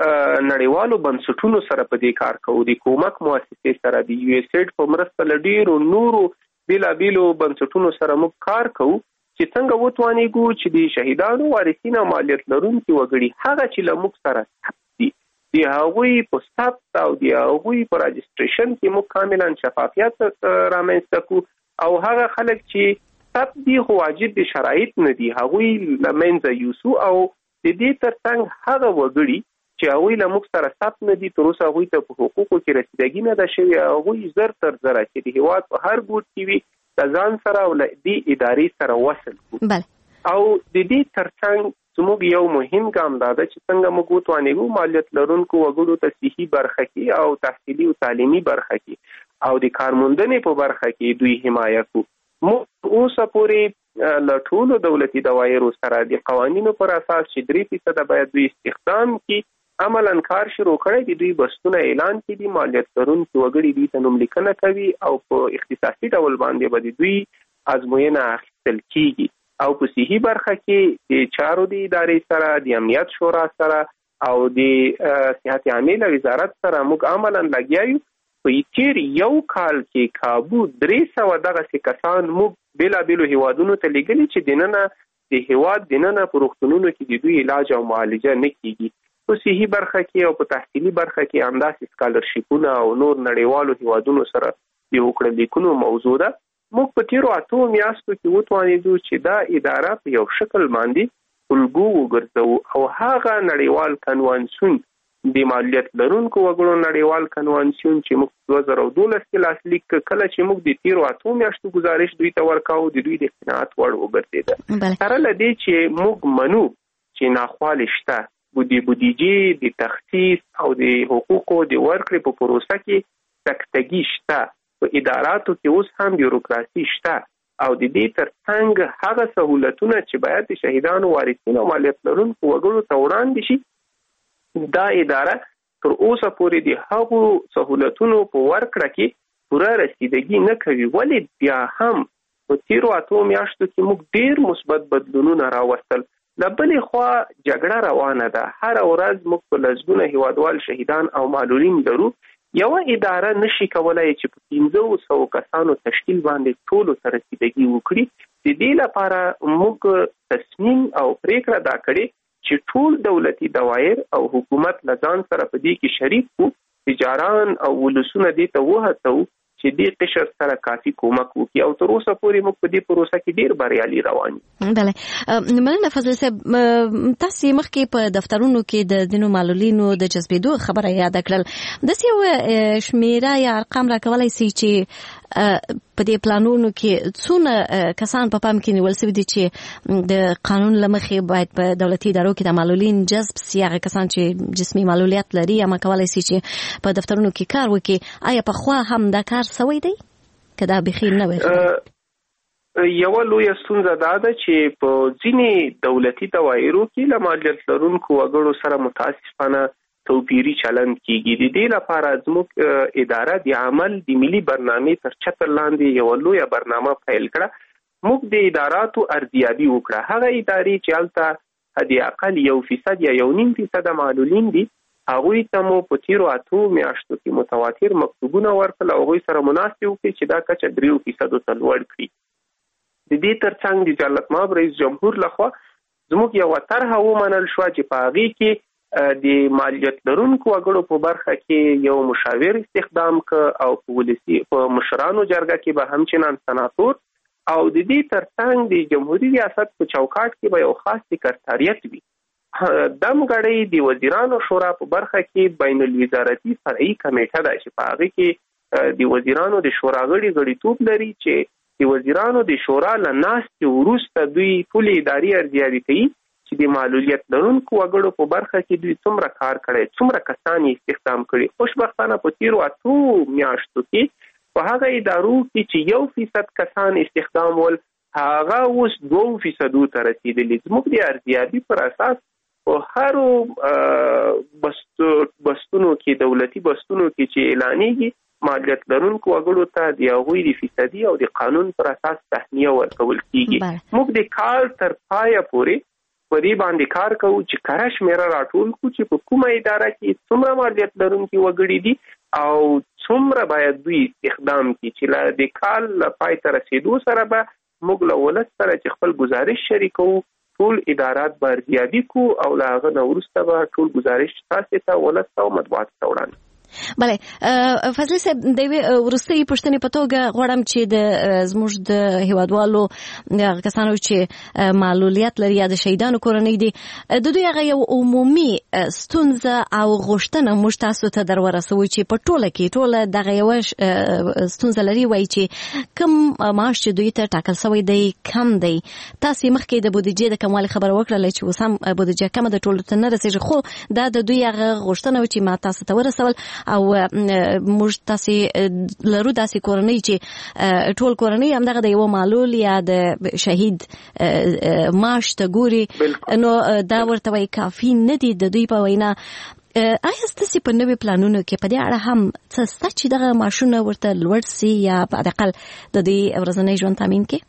Speaker 2: نړیوالو بنسټونو سره په دې کار کوو. د کومک مؤسسې سره د یو اس ایډ په مرسته له ډېرو نورو بیلابیلو بنسټونو سره موږ کار کوو چې څنګه وتوانېږو چې د شهیدانو وارثین او مالیت لرونکي وګړي هغه چې له موږ سره ثبت دي د هغوی په ثبت او د هغوی په راجسټریشن کې موږ کاملا شفافیت رامنځته کړو او هغه خلک چې ثبت دي خو واجب دي شرایط نه دي هغوی له منځه یوسو او د دې ترڅنګ هغه وګړي چې هغوی له موږ سره ثبت نه دي تر اوسه هغوی ته په حقوقو کې رسیدګي نه ده شوې هغوی زر تر زره چې د هېواد په هر ګوټ کې وي د ځان سره او له دې ادارې سره وصل کړو. او د دې ترڅنګ زموږ یو مهم ګام دا ده چې څنګه موږ وتوانېږو مالیت لرونکو وګړو ته صحي برخه کې او تحصیلي او تعلیمي برخه کې او د کارموندنې په برخه کې دوی حمایه کړو. موږ اوسه پورې له ټولو دولتي دوايرو سره د قوانینو پر اساس چې درې فیصده باید دوی استخدام کړي عملاً کار شروع کړی دي. دوی بستونه اعلان کړي دي مالیت لرونکي وګړي دوی ته نوملیکنه کوي او په اختصاصي ډول باندې به دوی ازموینه اخیستل کیږي او په صحي برخه کې د چارو د ادارې سره د امنیت شورا سره او د صحت عامه وزارت سره موږ عملاً لګیا یو. په تیر یو کال کې کابو درې سوه دغسې کسان موږ بیلابیلو هیوادونو ته لیږلي چې دننه د هیواد دننه په روغتونونو کې د دوی علاج او معالجه نه کیږي. په صحي برخه کې او په تحصیلي برخه کې همداسې سکالرشیپونه او نور نړیوالو هیوادونو سره د هوکړلیکونو موضوع ده. موږ په تیرو اتو میاشتو کې وتوانېدو چې دا اداره په یو شکل باندې الګو وګرځوو او هغه نړیوال کنوانسیون د مالیت لرونکو وګړو نړیوال کنوانسیون چې موږ دوه زره دولس کې لاسلیک کله چې موږ د تیرو اتو میاشتو گزارش دوی ته ورکاو د دوی د قناعت وړ وګرځېده. سره له دې چې موږ منو چې ناخوالې شته بودی بودیجې د تخصیص او د حقوقو د ورکړې په پروسه کې سکتګي شته په اداراتو کې اوس هم بیوروکراسي شته او د دې ترڅنګ هغه سهولتونه چې باید د شهیدانو وارثین او مالیت لرونکو وګړو ته وړاندې شي دا اداره تر اوسه پورې د هغو سهولتونو په ورکړه کې پوره رسیدګي نه کوي. ولې بیا هم په تیرو اتو میاشتو کې موږ ډېر مثبت بدلونونه راوستل. له بلې خوا جګړه روانه ده. هره ورځ موږ په لسګونه هیوادوال شهیدان او معلولین لرو. یوه اداره نشي کولای چې په پنځه سوه کسانو تشکیل باندې ټولو ته رسیدګي وکړي. د دې لپاره موږ تصمیم او پریکړه دا کړې چې ټول دولتي دوایر او حکومت له ځان سره په دې کې شریک وو. تجاران او ولسونه دې ته وهڅوو چې دې قشر سره کافي کومک وکړي او تر اوسه پورې موږ په دې پروسه کې ډېر بریالي روان یو.
Speaker 26: بله مننه فضل صاحب. تاسې مخکې په دفترونو کې د ځینو معلولینو د جذبېدو خبره یاده کړل. داسې یو شمیره یا ارقام راکولی سي چې په دې پلانونو کې څونه کسان په پام کې نیول شوي دي چې د قانون له مخې باید په دولتي ادارو کې د معلولین جذب سي، هغه کسان چې جسمي معلولیت لري یا کولای شي چې په دفترونو کې کار وکړي؟ آیا پخوا هم دا کار سوی دی که دا بخیر نه وي؟
Speaker 2: یوه لویه ستونزه دا ده چې په ځینې دولتي دوایرو کې له معلولیت لرونکو وګړو سره متاسفانه توپیري چلند کیږي. د دې لپاره زموږ اداره د عمل د ملي برنامې تر چتر لاندې یوه لویه برنامه پیل کړه. موږ د اداراتو ارزیابي وکړه. هغه ادارې چې هلته حد اقل یو فیصد یا یو نیم فیصد معلولین دي، هغوی ته مو په تیرو اتو میاشتو کې متواتر مکتوبونه ورکړل او هغوی سره مناسب وکړي چې دا کچه دریو فیصدو ته لوړ کړي. د دې ترڅنګ د جلالت مآب رئیس جمهور لخوا زموږ یوه طرحه ومنل شوه چې په هغې کې د معلولیت لرونکو وګړو په برخه کې یو مشاور استخدام کړه او په ولسي په مشرانو جرګه کې به همچنان سناتور او د دې ترڅنګ د جمهوریت ریاست په چوکاټ کې به یو خاص سکرټاریت وي. دمګړی د وزیرانو شورا په برخه کې بین الوزارتي فرعي کمیټه ده چې په هغې کې د وزیرانو د شورا غړي غړیتوب لري چې د وزیرانو د شورا له ناستې وروسته دوی ټولې ادارې ارزیابي کوي چې د معلولیت لرونکو وګړو په برخه کې دوی څومره کار کړی، څومره کسان یې استخدام کړي. خوشبختانه په تیرو اتو میاشتو کې په هغه ادارو کې چې یو فیصد کسان استخدام ول، هغه اوس دوه فیصدو ته رسېدلي. زموږ د ارزیابي پر اساس په هرو بستونو کې دولتي بستونو کې چې اعلانېږي معلولیت لرونکو وګړو ته د هغوی د فیصدي او د قانون پر اساس تهنیه ورکول کیږي. موږ د کال تر پایه پورې په دې باندې کار کوو چې کره شمیره راټول کړو چې په کومه اداره کې څومره معلولیت لرونکي وګړي دي او څومره باید دوی استخدام کړي چې له د کال له پای ته رسېدو سره به موږ له ولس سره چې خپل گزارش شریکوو، ټول ادارات به ارزیابي کړو او له هغه نه وروسته به ټول گزارش تاسې ته ولس ته او مطبوعاتو ته وړاندې.
Speaker 26: بله فضلي صاحب، د یوې وروستۍ پوښتنې په توګه غواړم چې د زموږ د هیوادوالو هغه کسانو چې معلولیت لري یا د شهیدانو کورنۍ دي، د دوی هغه یو عمومي ستونزه او غوښتنه موږ تاسو ته در ورسوو چې په ټوله کې ټوله دغه یوه ستونزه لري، وایي چې کم معاش چې دوی ته ټاکل شوی دی کم دی. تاسې مخکې د بودیجې د کموالي خبره وکړله چې اوس هم بودیجه کمه د ټولو ته نه رسېږي، خو دا د دوی هغه غوښتنه و چې ما تاسو ته ورسول او موږ تاسې لرو داسې کورنۍ چې ټول کورنۍ همدغه د یوه معلول یا د شهید معاش ته ګوري، نو دا ورته وایي کافي نه دي د دوی په وینا. آیا ستاسې په نوي پلانونو کې په دې اړه هم څه شته چې دغه معاشونه ورته لوړ سي یا په حداقل د دوی ورځنی ژوند تامین کړي؟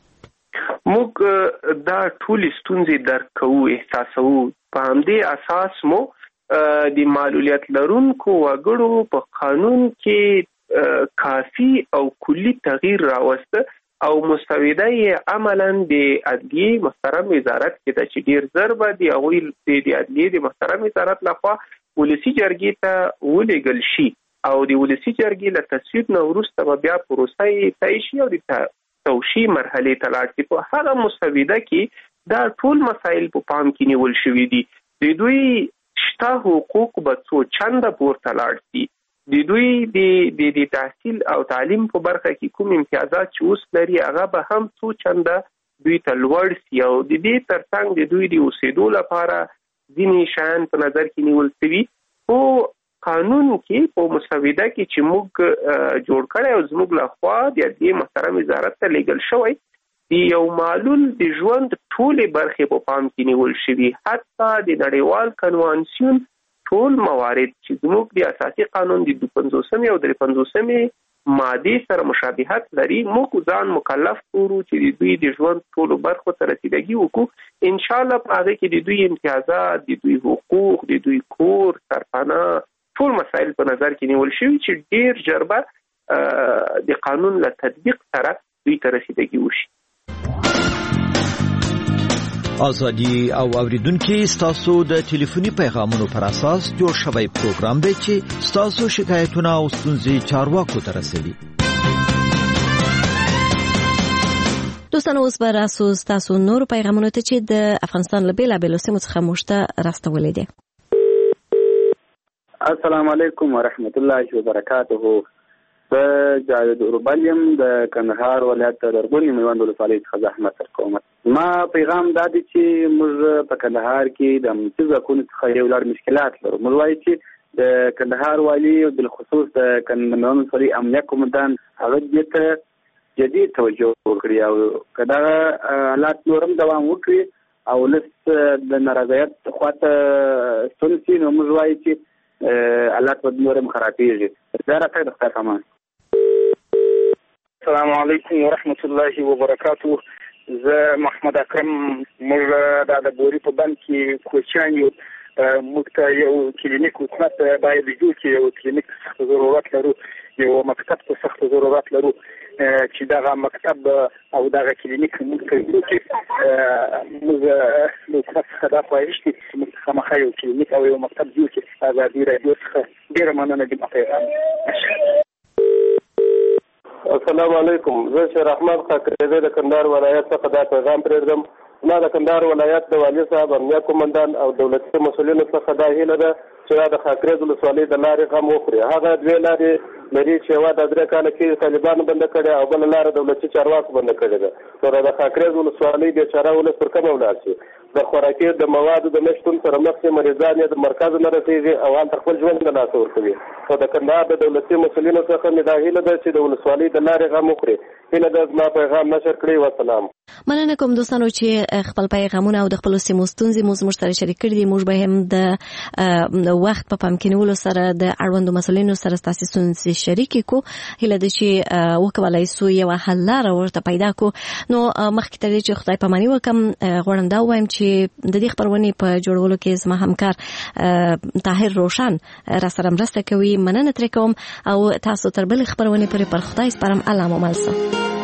Speaker 2: موږ دا ټولې ستونزې درک کوو، احساسوو. په همدې اساس مو د معلولیت لرونکو وګړو په قانون کې کافي او کلی تغییر راوسته او مسوده یې عملاً د عدلیې محترم وزارت کې ده چې ډیر زر به د هغوی د عدلیې د محترم وزارت لخوا ولسي جرګې ته ولېږل شي او د ولسي جرګې له تصویب نه وروسته به بیا پروسه یې طی شي او د توشیح مرحلې ته لاړ شي. په هغه مسوده کې دا ټول مسایل په پام کې نیول شوي دي. د دوی شته حقوق به څو چنده پورته لاړ شي، د دوی د تحصیل او تعلیم په برخه کې کوم امتیازات چې اوس لري هغه به هم څو چنده دوی ته لوړ شي او د دې ترڅنګ د دوی د اوسېدو لپاره ځینې شیان په نظر کې نیول شوي. خو قانون کې په مسوده کې چې موږ جوړ کړی او زموږ لخوا د عدلیې محترم وزارت ته لیږل شوی، د یو معلول د ژوند ټولې برخې په پام کې نیول شوي، حتی د نړیوال کنوانسیون ټول موارد چې زموږ د اساسي قانون د دوه پنځوسمې او درې پنځوسمې مادې سره مشابهت لري. موږ ځان مکلف کړو چې د دوی د ژوند ټولو برخو ته رسیدګي وکړو. انشاءالله په هغه کې د دوی امتیازات، د دوی حقوق، د دوی کور، سرپناه، ټول مسایل په نظر کې نیول شوي چې ډیر ژر به د قانون له تطبیق سره دوی ته رسیدګي وشي.
Speaker 24: ازادي او اوریدونکو ستاسو د ټلیفوني پیغامونو پر اساس جوړ شوی پروګرام دی چې ستاسو شکایتونه او ستونزې چارواکو ته رسوي.
Speaker 26: دوستانو اوس به راسو ستاسو نور پیغامونو ته چې د افغانستان له بېلابېلو سیمو څخه موږ ته راستولي دي.
Speaker 3: السلام علیکم ورحمت الله وبرکاته. د جاوید اوربلیم د کندهار ولایت د دربونی میوند ولسوالۍ څخه زحمت کوم. ما پیغام دا دی چې موږ په کندهار کې د امنیتي ځواکونو څخه یو لړ مشکلات لرو. موږ وایو چې د کندهار والي بالخصوص د کندهار ولسوالۍ امنیه قومندان هغه دې ته جدي توجه وکړي او که دغه حالات نور هم دوام وکړي او لس د نارضایت خواته ستون شي نو موږ وایو چې حالات به نور هم خرابېږي. دا راته د خدای په امان.
Speaker 7: السلام علیکم ورحمت الله وبرکاته. زه محمد اکرم. موږ دا د بوري په بند کې کوچیان یو. موږ ته یو کلینیک حکومت باید جوړ کړي. یو کلینیک سخت ضرورت لرو. یو مکتب ته سخت ضرورت لرو چې دغه مکتب او دغه کلینیک موږ ته جوړ کړي. موږ له حکومت څخه دا خواهش کوي چې موږ خامخا یو کلینیک او یو مکتب جوړ کړي. ازادي راډیو څخه ډېره مننه دې ما پیغام.
Speaker 19: السلام علیکم. زه شیر احمد خاکریزی د کندهار ولایت څخه دا پیغام پرېږدم. ما د کندهار ولایت د والي صاحب امنیه قومندان او دولتي مسؤلینو څخه دا هیله ده چې د خاکریز ولسوالۍ د لارې غم وخوري. هغه دوې لارې لري چې یوه د درې کاله کې طالبانو بنده کړې او بله لاره دولتي چارواکو بنده کړې ده. نو د خاکریز ولسوالۍ بېچاره ولس پر کومه ولاړ شي؟ د خوراکي د موادو د نشتون سره مخ شي، مریضان یې د مرکز نه رسېږي او هلته خپل ژوند له لاسه ورکوي. نو د کندهار د دولتي مسؤلینو څخه مې دا هیله ده چې د ولسوالۍ د لارې غم وخوري. هیله ده زما پیغام نشر کړئ. وسلام.
Speaker 26: مننه کوم دوستانو چې خپل پیغامونه او د خپل سیمو ستونزې مو زموږ سره شریک کړي دي. موږ به هم د وخت په پام کې نیولو سره د اړوندو مسؤلینو سره ستاسو ستونزې شریکې کو. هیله ده چې وکولای سو یو حل لاره ورته پیدا کو. نو مخکې تر دې چې خدای پاماني وکم غواړم دا وایم چې د دې خبرونې په جوړولو کې زما همکار طاهر روشن را سره مرسته کوي. مننه ترې کوم او تاسو تر بل خبرونې پورې پر خدای سپارم. الله مو ملسه.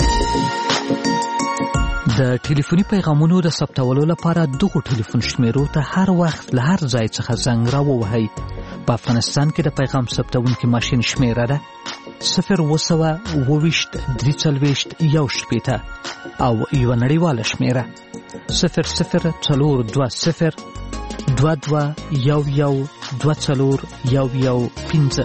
Speaker 1: د ټلیفوني پیغامونو د ثبتولو لپاره دغه ټلیفون شمیرو ته هر وخت له هر ځای څخه زنګ راووهئ. په افغانستان کې د پیغام ثبتونکي ماشین شمیره ده صفر اوه سوه اوه ویشت درې څلوېښت یو شپېته او یوه نړیواله شمیره صفر صفر څلور دوه صفر دوه دوه یو یو دوه څلور یو یو پنځه.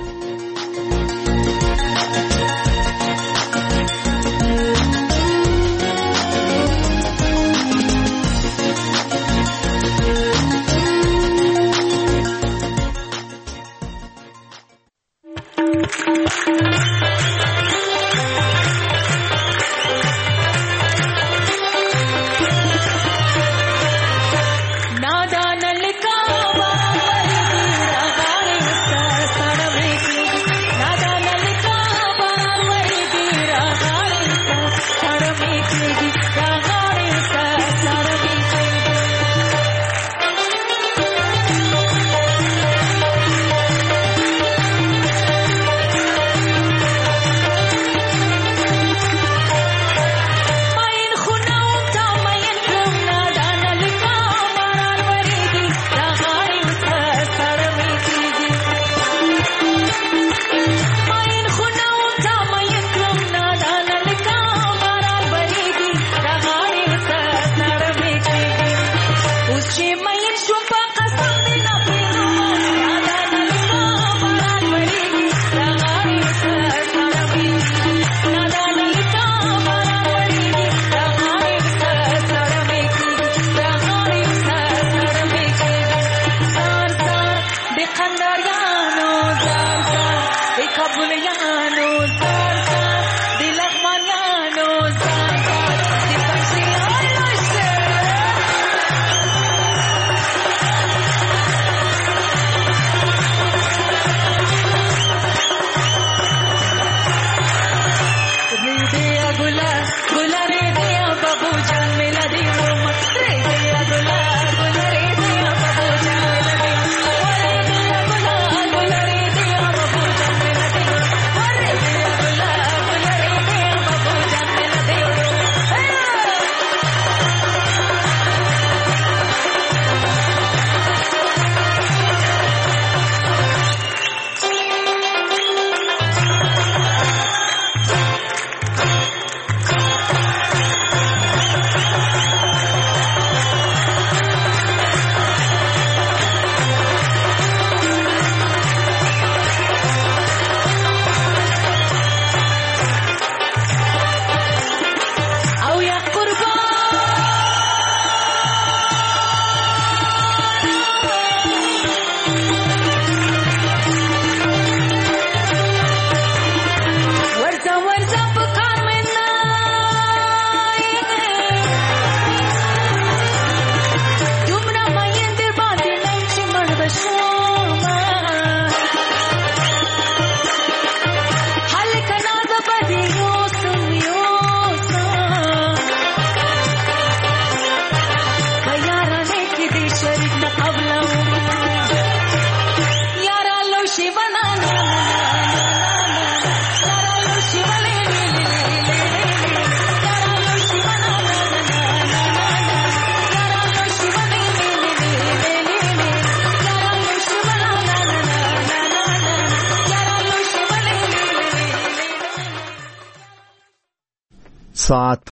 Speaker 4: ساعت